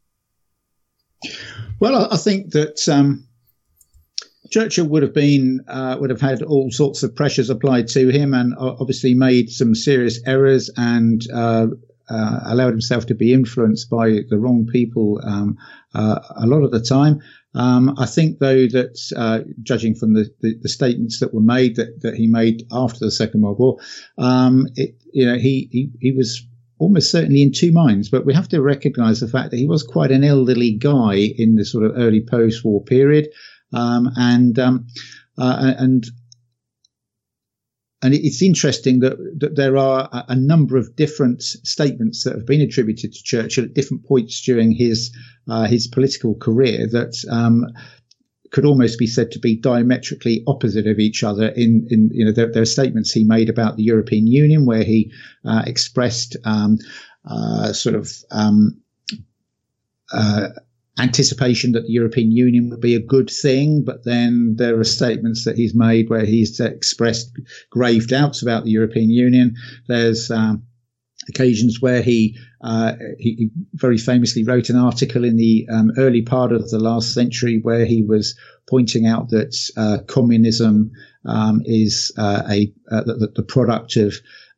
S3: Well, I think that um, Churchill would have been uh, would have had all sorts of pressures applied to him, and obviously made some serious errors, and uh, uh, allowed himself to be influenced by the wrong people um, uh, a lot of the time. Um, I think, though, that uh, judging from the, the, the statements that were made that, that he made after the Second World War, um, it, you know, he, he, he was almost certainly in two minds. But we have to recognise the fact that he was quite an elderly guy in the sort of early post-war period, um, and um, uh, and. And it's interesting that, that there are a, a number of different statements that have been attributed to Churchill at different points during his uh, his political career that um, could almost be said to be diametrically opposite of each other. In, in you know, there, there are statements he made about the European Union where he uh, expressed um, uh, sort of um, uh, anticipation that the European Union would be a good thing, but then there are statements that he's made where he's expressed grave doubts about the European Union. There's um, occasions where he, uh, he he very famously wrote an article in the um, early part of the last century where he was pointing out that uh, communism um, is uh, a uh, the, the product of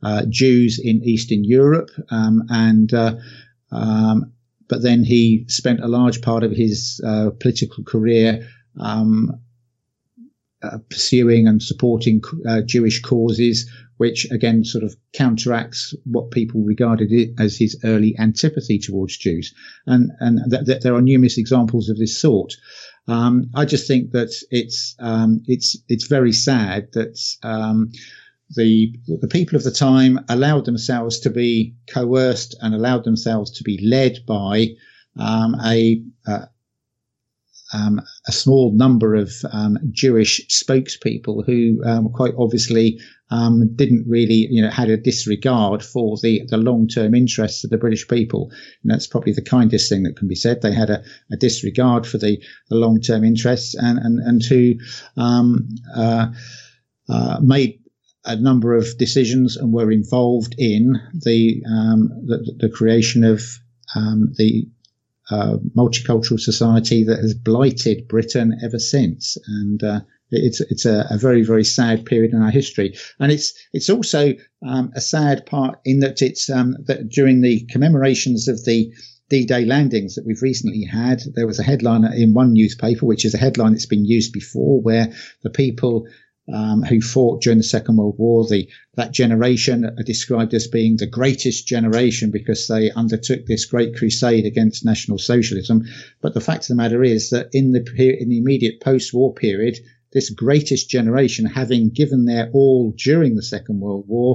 S3: uh, Jews in Eastern Europe, um, and uh, um, but then he spent a large part of his uh, political career um, uh, pursuing and supporting uh, Jewish causes, which again sort of counteracts what people regarded it as his early antipathy towards Jews. And and th- th- there are numerous examples of this sort. Um, I just think that it's um, it's it's very sad that um, the the people of the time allowed themselves to be coerced and allowed themselves to be led by um, a uh, um, a small number of um, Jewish spokespeople who um, quite obviously um, didn't really, you know, had a disregard for the, the long-term interests of the British people. And that's probably the kindest thing that can be said. They had a, a disregard for the, the long-term interests and, and, and who um, uh, uh, made a number of decisions and were involved in the um, the, the creation of um, the uh, multicultural society that has blighted Britain ever since. And uh, it's it's a, a very, very sad period in our history. And it's it's also um, a sad part in that it's um, that during the commemorations of the D-Day landings that we've recently had, there was a headline in one newspaper, which is a headline that's been used before, where the people Um, who fought during the Second World War, the that generation are described as being the greatest generation because they undertook this great crusade against National Socialism. But the fact of the matter is that in the in the immediate post-war period, this greatest generation, having given their all during the Second World War,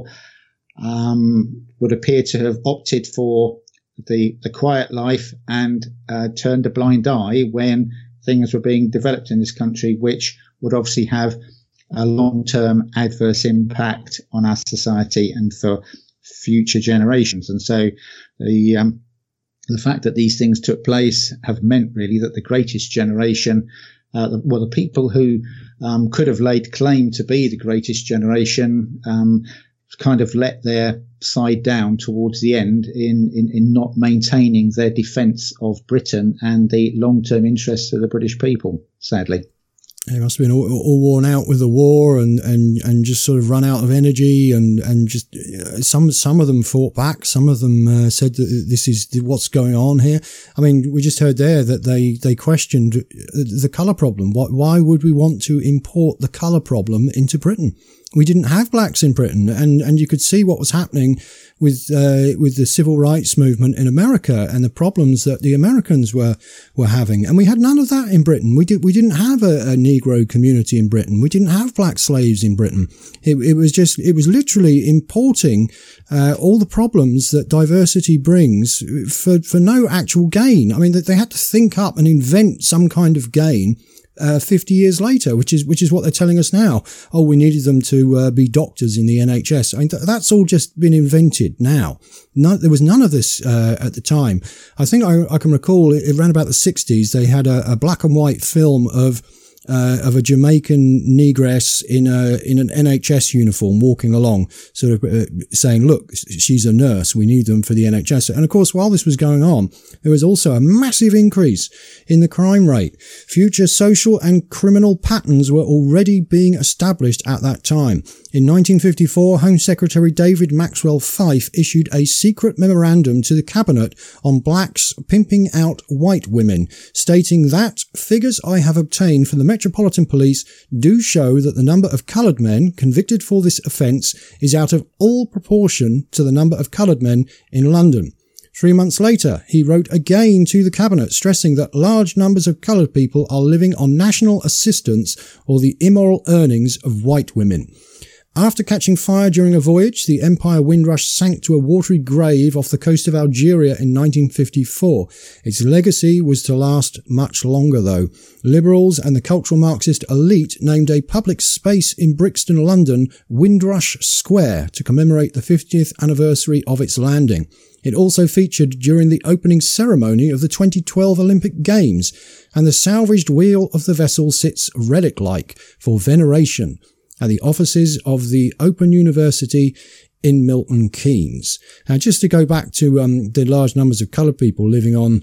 S3: um, would appear to have opted for the the quiet life and uh, turned a blind eye when things were being developed in this country, which would obviously have a long-term adverse impact on our society and for future generations. And so the um, the fact that these things took place have meant really that the greatest generation, uh, the, well, the people who um, could have laid claim to be the greatest generation um, kind of let their side down towards the end in, in, in not maintaining their defence of Britain and the long-term interests of the British people, sadly.
S2: They must have been all, all worn out with the war and, and, and just sort of run out of energy and, and just uh, some, some of them fought back. Some of them uh, said that this is what's going on here. I mean, we just heard there that they, they questioned the colour problem. Why, why would we want to import the colour problem into Britain? We didn't have blacks in Britain, and, and you could see what was happening with uh, with the civil rights movement in America and the problems that the Americans were were having. And we had none of that in Britain. We did we didn't have a, a Negro community in Britain. We didn't have black slaves in Britain. It, it was just it was literally importing uh, all the problems that diversity brings for for no actual gain. I mean, they had to think up and invent some kind of gain Uh, fifty years later, which is which is what they're telling us now. Oh, we needed them to uh, be doctors in the N H S. I mean, th- that's all just been invented now. No, there was none of this uh, at the time. I think I, I can recall it, around about the sixties, they had a, a black and white film of Uh, of a Jamaican negress in a in an N H S uniform walking along, sort of uh, saying, "Look, she's a nurse. We need them for the N H S." And of course, while this was going on, there was also a massive increase in the crime rate. Future social and criminal patterns were already being established at that time. In nineteen fifty-four, Home Secretary David Maxwell Fyfe issued a secret memorandum to the cabinet on blacks pimping out white women, stating that figures I have obtained from the Metropolitan Police do show that the number of coloured men convicted for this offence is out of all proportion to the number of coloured men in London. Three months later, he wrote again to the cabinet, stressing that large numbers of coloured people are living on national assistance or the immoral earnings of white women. After catching fire during a voyage, the Empire Windrush sank to a watery grave off the coast of Algeria in nineteen fifty-four. Its legacy was to last much longer, though. Liberals and the cultural Marxist elite named a public space in Brixton, London, Windrush Square, to commemorate the fiftieth anniversary of its landing. It also featured during the opening ceremony of the twenty twelve Olympic Games, and the salvaged wheel of the vessel sits relic-like for veneration at the offices of the Open University in Milton Keynes. Now, just to go back to um, the large numbers of coloured people living on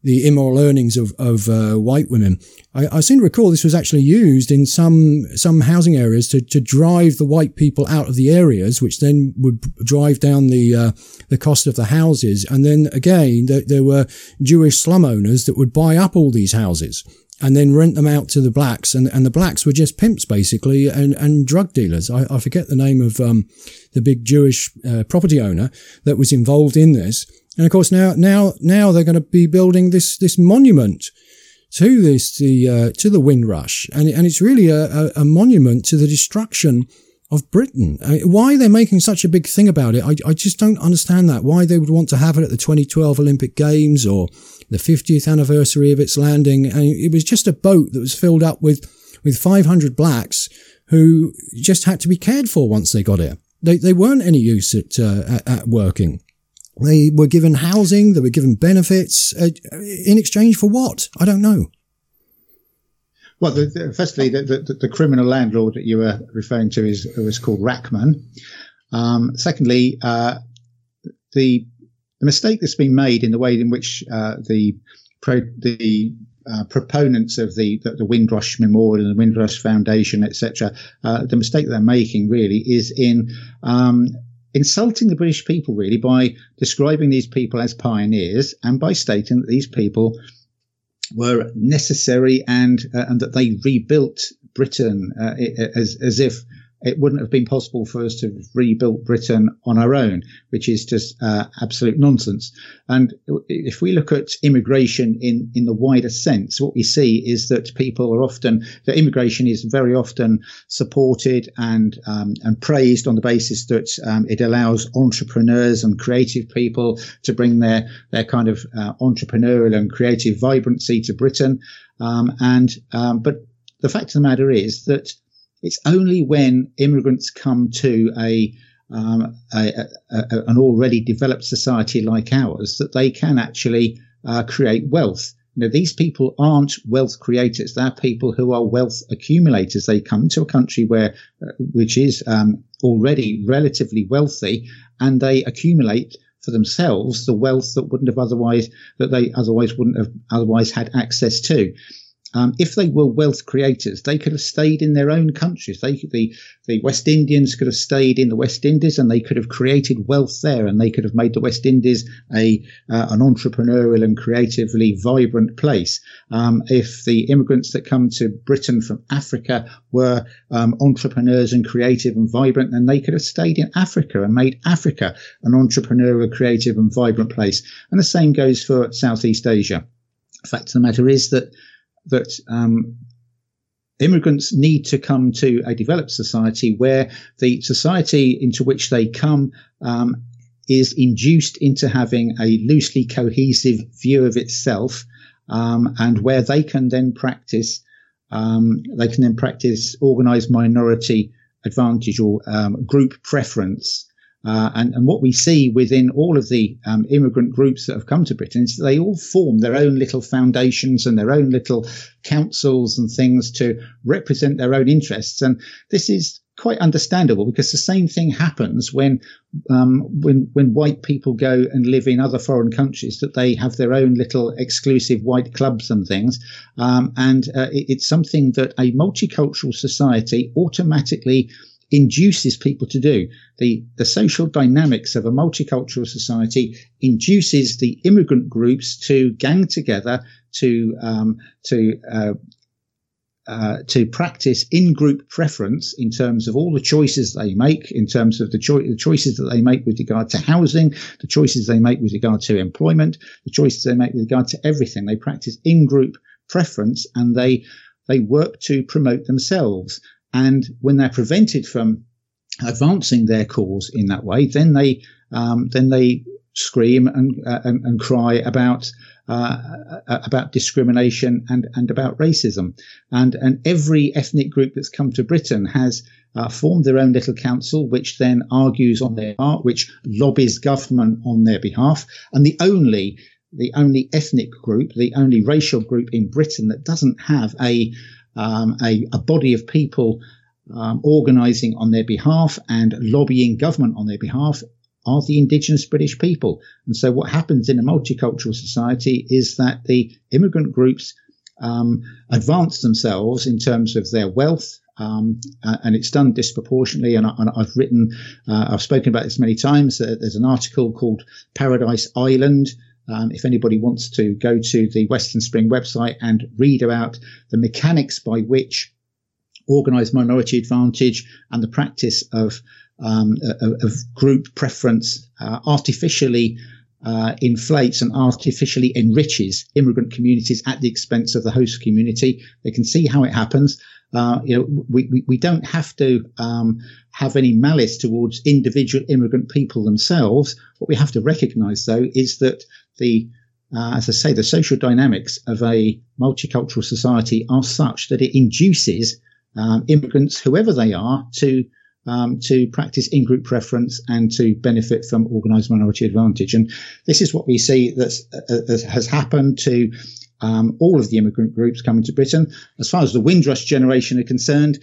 S2: the immoral earnings of, of uh, white women. I, I seem to recall this was actually used in some some housing areas to, to drive the white people out of the areas, which then would drive down the uh, the cost of the houses. And then again, there, there were Jewish slum owners that would buy up all these houses and then rent them out to the blacks. And, and the blacks were just pimps, basically, and, and drug dealers. I, I forget the name of um, the big Jewish uh, property owner that was involved in this. And of course, now, now, now they're going to be building this, this monument to this, the, uh, to the Windrush. And, and it's really a, a, a monument to the destruction of Britain. I mean, why they're making such a big thing about it, I, I just don't understand that. Why they would want to have it at the twenty twelve Olympic Games or the fiftieth anniversary of its landing. And it was just a boat that was filled up with, with five hundred blacks who just had to be cared for once they got here. They, they weren't any use at, uh, at, at working. They were given housing, they were given benefits, uh, in exchange for what? I don't know.
S3: Well, the, the, firstly, the, the, the criminal landlord that you were referring to is was called Rachman. Um, secondly, uh, the the mistake that's been made in the way in which uh, the pro, the uh, proponents of the, the the Windrush Memorial and the Windrush Foundation, et cetera, uh, the mistake that they're making really is in um, insulting the British people, really, by describing these people as pioneers and by stating that these people were necessary and uh, and that they rebuilt Britain uh, as as if it wouldn't have been possible for us to have rebuilt Britain on our own, which is just uh, absolute nonsense. And if we look at immigration in, in the wider sense, what we see is that people are often, that immigration is very often supported and um, and praised on the basis that um, it allows entrepreneurs and creative people to bring their, their kind of uh, entrepreneurial and creative vibrancy to Britain. Um, and um, but the fact of the matter is that it's only when immigrants come to a, um, a, a, a an already developed society like ours that they can actually uh, create wealth. You know, these people aren't wealth creators; they're people who are wealth accumulators. They come to a country where, uh, which is um, already relatively wealthy, and they accumulate for themselves the wealth that wouldn't have otherwise that they otherwise wouldn't have otherwise had access to. Um, if they were wealth creators, they could have stayed in their own countries. They could, the, the West Indians could have stayed in the West Indies and they could have created wealth there, and they could have made the West Indies a uh, an entrepreneurial and creatively vibrant place. Um, if the immigrants that come to Britain from Africa were um, entrepreneurs and creative and vibrant, then they could have stayed in Africa and made Africa an entrepreneurial, creative and vibrant place. And the same goes for Southeast Asia. The fact of the matter is that that um, immigrants need to come to a developed society where the society into which they come um, is induced into having a loosely cohesive view of itself, um, and where they can then practice um, they can then practice organised minority advantage or um, group preference. Uh, and, and what we see within all of the um, immigrant groups that have come to Britain is that they all form their own little foundations and their own little councils and things to represent their own interests. And this is quite understandable because the same thing happens when um, when when white people go and live in other foreign countries, that they have their own little exclusive white clubs and things. Um, and uh, it, it's something that a multicultural society automatically induces people to do. The the social dynamics of a multicultural society induces the immigrant groups to gang together to um, to uh, uh, to practice in-group preference in terms of all the choices they make, in terms of the, cho- the choices that they make with regard to housing, the choices they make with regard to employment, the choices they make with regard to everything. They practice in-group preference, and they they work to promote themselves. And when they're prevented from advancing their cause in that way, then they um, then they scream and uh, and, and cry about uh, about discrimination and, and about racism. And and every ethnic group that's come to Britain has uh, formed their own little council, which then argues on their behalf, which lobbies government on their behalf. And the only the only ethnic group, the only racial group in Britain that doesn't have a Um, a, a body of people um, organising on their behalf and lobbying government on their behalf are the indigenous British people. And so what happens in a multicultural society is that the immigrant groups um, advance themselves in terms of their wealth, um, uh, and it's done disproportionately. And, I, and I've written, uh, I've spoken about this many times. Uh, there's an article called Paradise Island. Um, if anybody wants to go to the Western Spring website and read about the mechanics by which organised minority advantage and the practice of um, of, of group preference uh, artificially uh, inflates and artificially enriches immigrant communities at the expense of the host community, they can see how it happens. Uh, you know, we, we, we don't have to um, have any malice towards individual immigrant people themselves. What we have to recognise, though, is that the Uh, as I say, the social dynamics of a multicultural society are such that it induces um, immigrants, whoever they are, to um, to practice in-group preference and to benefit from organised minority advantage. And this is what we see that uh, has happened to um, all of the immigrant groups coming to Britain. As far as the Windrush generation are concerned,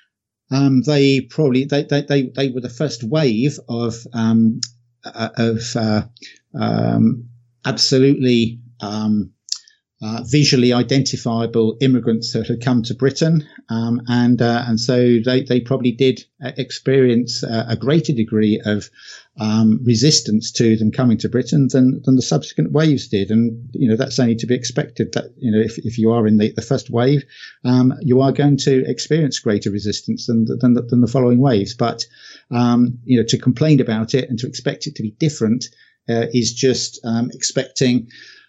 S3: um, they probably they, they they they were the first wave of um, uh, of uh, um, absolutely um, uh, visually identifiable immigrants that had come to Britain, um, and uh, and so they, they probably did experience uh, a greater degree of um, resistance to them coming to Britain than than the subsequent waves did. And you know that's only to be expected. That you know if if you are in the, the first wave, um, you are going to experience greater resistance than than the, than the following waves. But um, you know to complain about it and to expect it to be different Uh, is just um, expecting,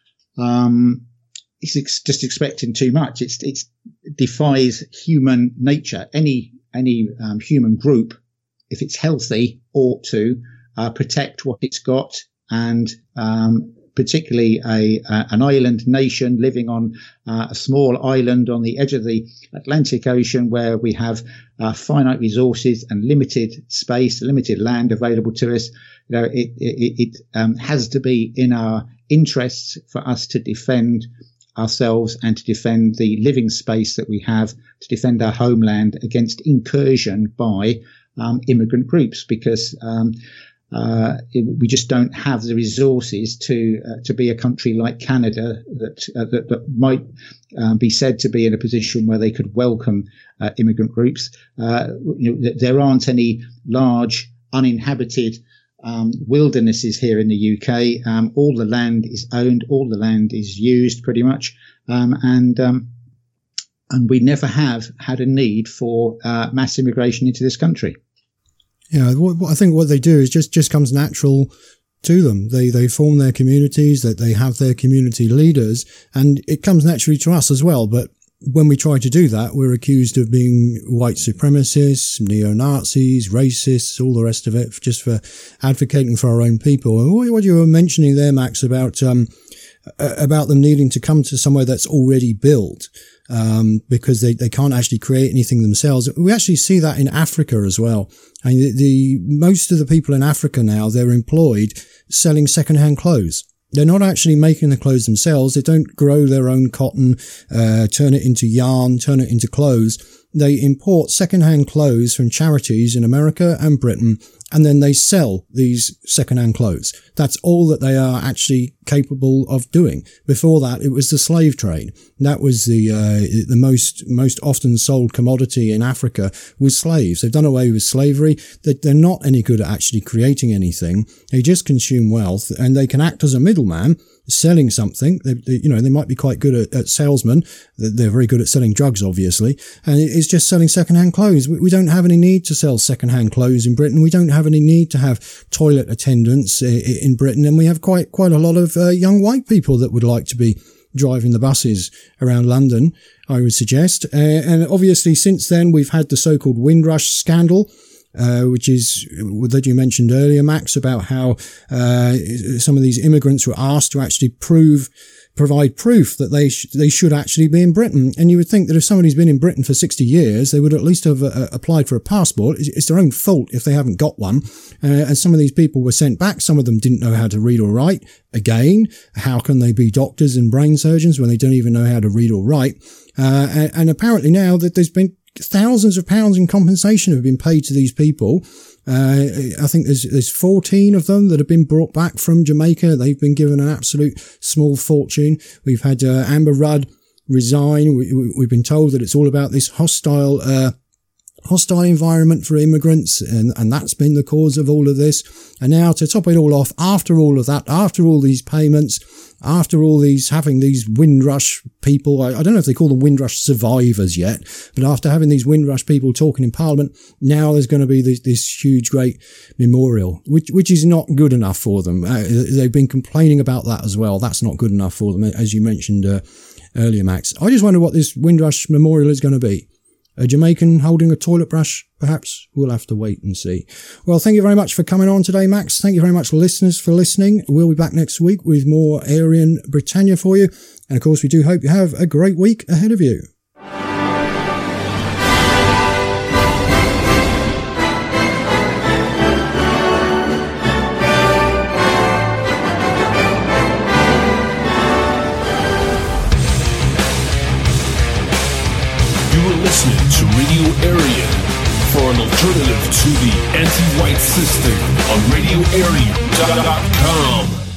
S3: um, it's ex- just expecting too much. It's it's it defies human nature. Any any um, human group, if it's healthy, ought to uh, protect what it's got, and um, particularly a uh, an island nation living on uh, a small island on the edge of the Atlantic Ocean, where we have uh, finite resources and limited space, limited land available to us. You know, it it, it um, has to be in our interests for us to defend ourselves and to defend the living space that we have, to defend our homeland against incursion by um, immigrant groups, because um, uh, it, we just don't have the resources to uh, to be a country like Canada that uh, that, that might uh, be said to be in a position where they could welcome uh, immigrant groups. Uh, you know, there aren't any large uninhabited Um, wildernesses here in the U K. Um, all the land is owned, all the land is used pretty much, um, and um, and we never have had a need for uh, mass immigration into this country.
S2: Yeah, what, what I think what they do is just, just comes natural to them. They they form their communities, that they have their community leaders, and it comes naturally to us as well. But when we try to do that, we're accused of being white supremacists, neo-Nazis, racists, all the rest of it, just for advocating for our own people. And what you were mentioning there, Max, about um, about them needing to come to somewhere that's already built, um, because they, they can't actually create anything themselves. We actually see that in Africa as well. And the, the most of the people in Africa now, they're employed selling second-hand clothes. They're not actually making the clothes themselves. They don't grow their own cotton, uh, turn it into yarn, turn it into clothes. They import second-hand clothes from charities in America and Britain, and then they sell these second-hand clothes. That's all that they are actually capable of doing. Before that, it was the slave trade. That was the uh, the most most often sold commodity in Africa was slaves. They've done away with slavery. They're not any good at actually creating anything. They just consume wealth, and they can act as a middleman, selling something. They, they, you know, they might be quite good at, at salesmen. They're very good at selling drugs, obviously. And it's just selling second-hand clothes. We, we don't have any need to sell second-hand clothes in Britain. We don't have any need to have toilet attendants in Britain. And we have quite, quite a lot of uh, young white people that would like to be driving the buses around London, I would suggest. Uh, and obviously, since then, we've had the so-called Windrush scandal. Uh, which is that you mentioned earlier, Max, about how uh, some of these immigrants were asked to actually prove, provide proof that they sh- they should actually be in Britain. And you would think that if somebody's been in Britain for sixty years, they would at least have uh, applied for a passport. It's, it's their own fault if they haven't got one. Uh, and some of these people were sent back. Some of them didn't know how to read or write. Again, how can they be doctors and brain surgeons when they don't even know how to read or write? Uh, and, and apparently now that there's been thousands of pounds in compensation have been paid to these people Uh, I think there's there's fourteen of them that have been brought back from Jamaica. They've been given an absolute small fortune. We've had uh, Amber Rudd resign. We, we, we've been told that it's all about this hostile uh, hostile environment for immigrants, and, and that's been the cause of all of this. And now to top it all off, after all of that, after all these payments, after all these, having these Windrush people, I, I don't know if they call them Windrush survivors yet, but after having these Windrush people talking in Parliament, now there's going to be this, this huge, great memorial, which, which is not good enough for them. Uh, they've been complaining about that as well. That's not good enough for them, as you mentioned uh, earlier, Max. I just wonder what this Windrush memorial is going to be. A Jamaican holding a toilet brush, perhaps? We'll have to wait and see. Well, thank you very much for coming on today, Max. Thank you very much, listeners, for listening. We'll be back next week with more Aryan Britannia for you. And, of course, we do hope you have a great week ahead of you.
S1: Listening to Radio Aryan for an alternative to the anti-white system on radio aryan dot com.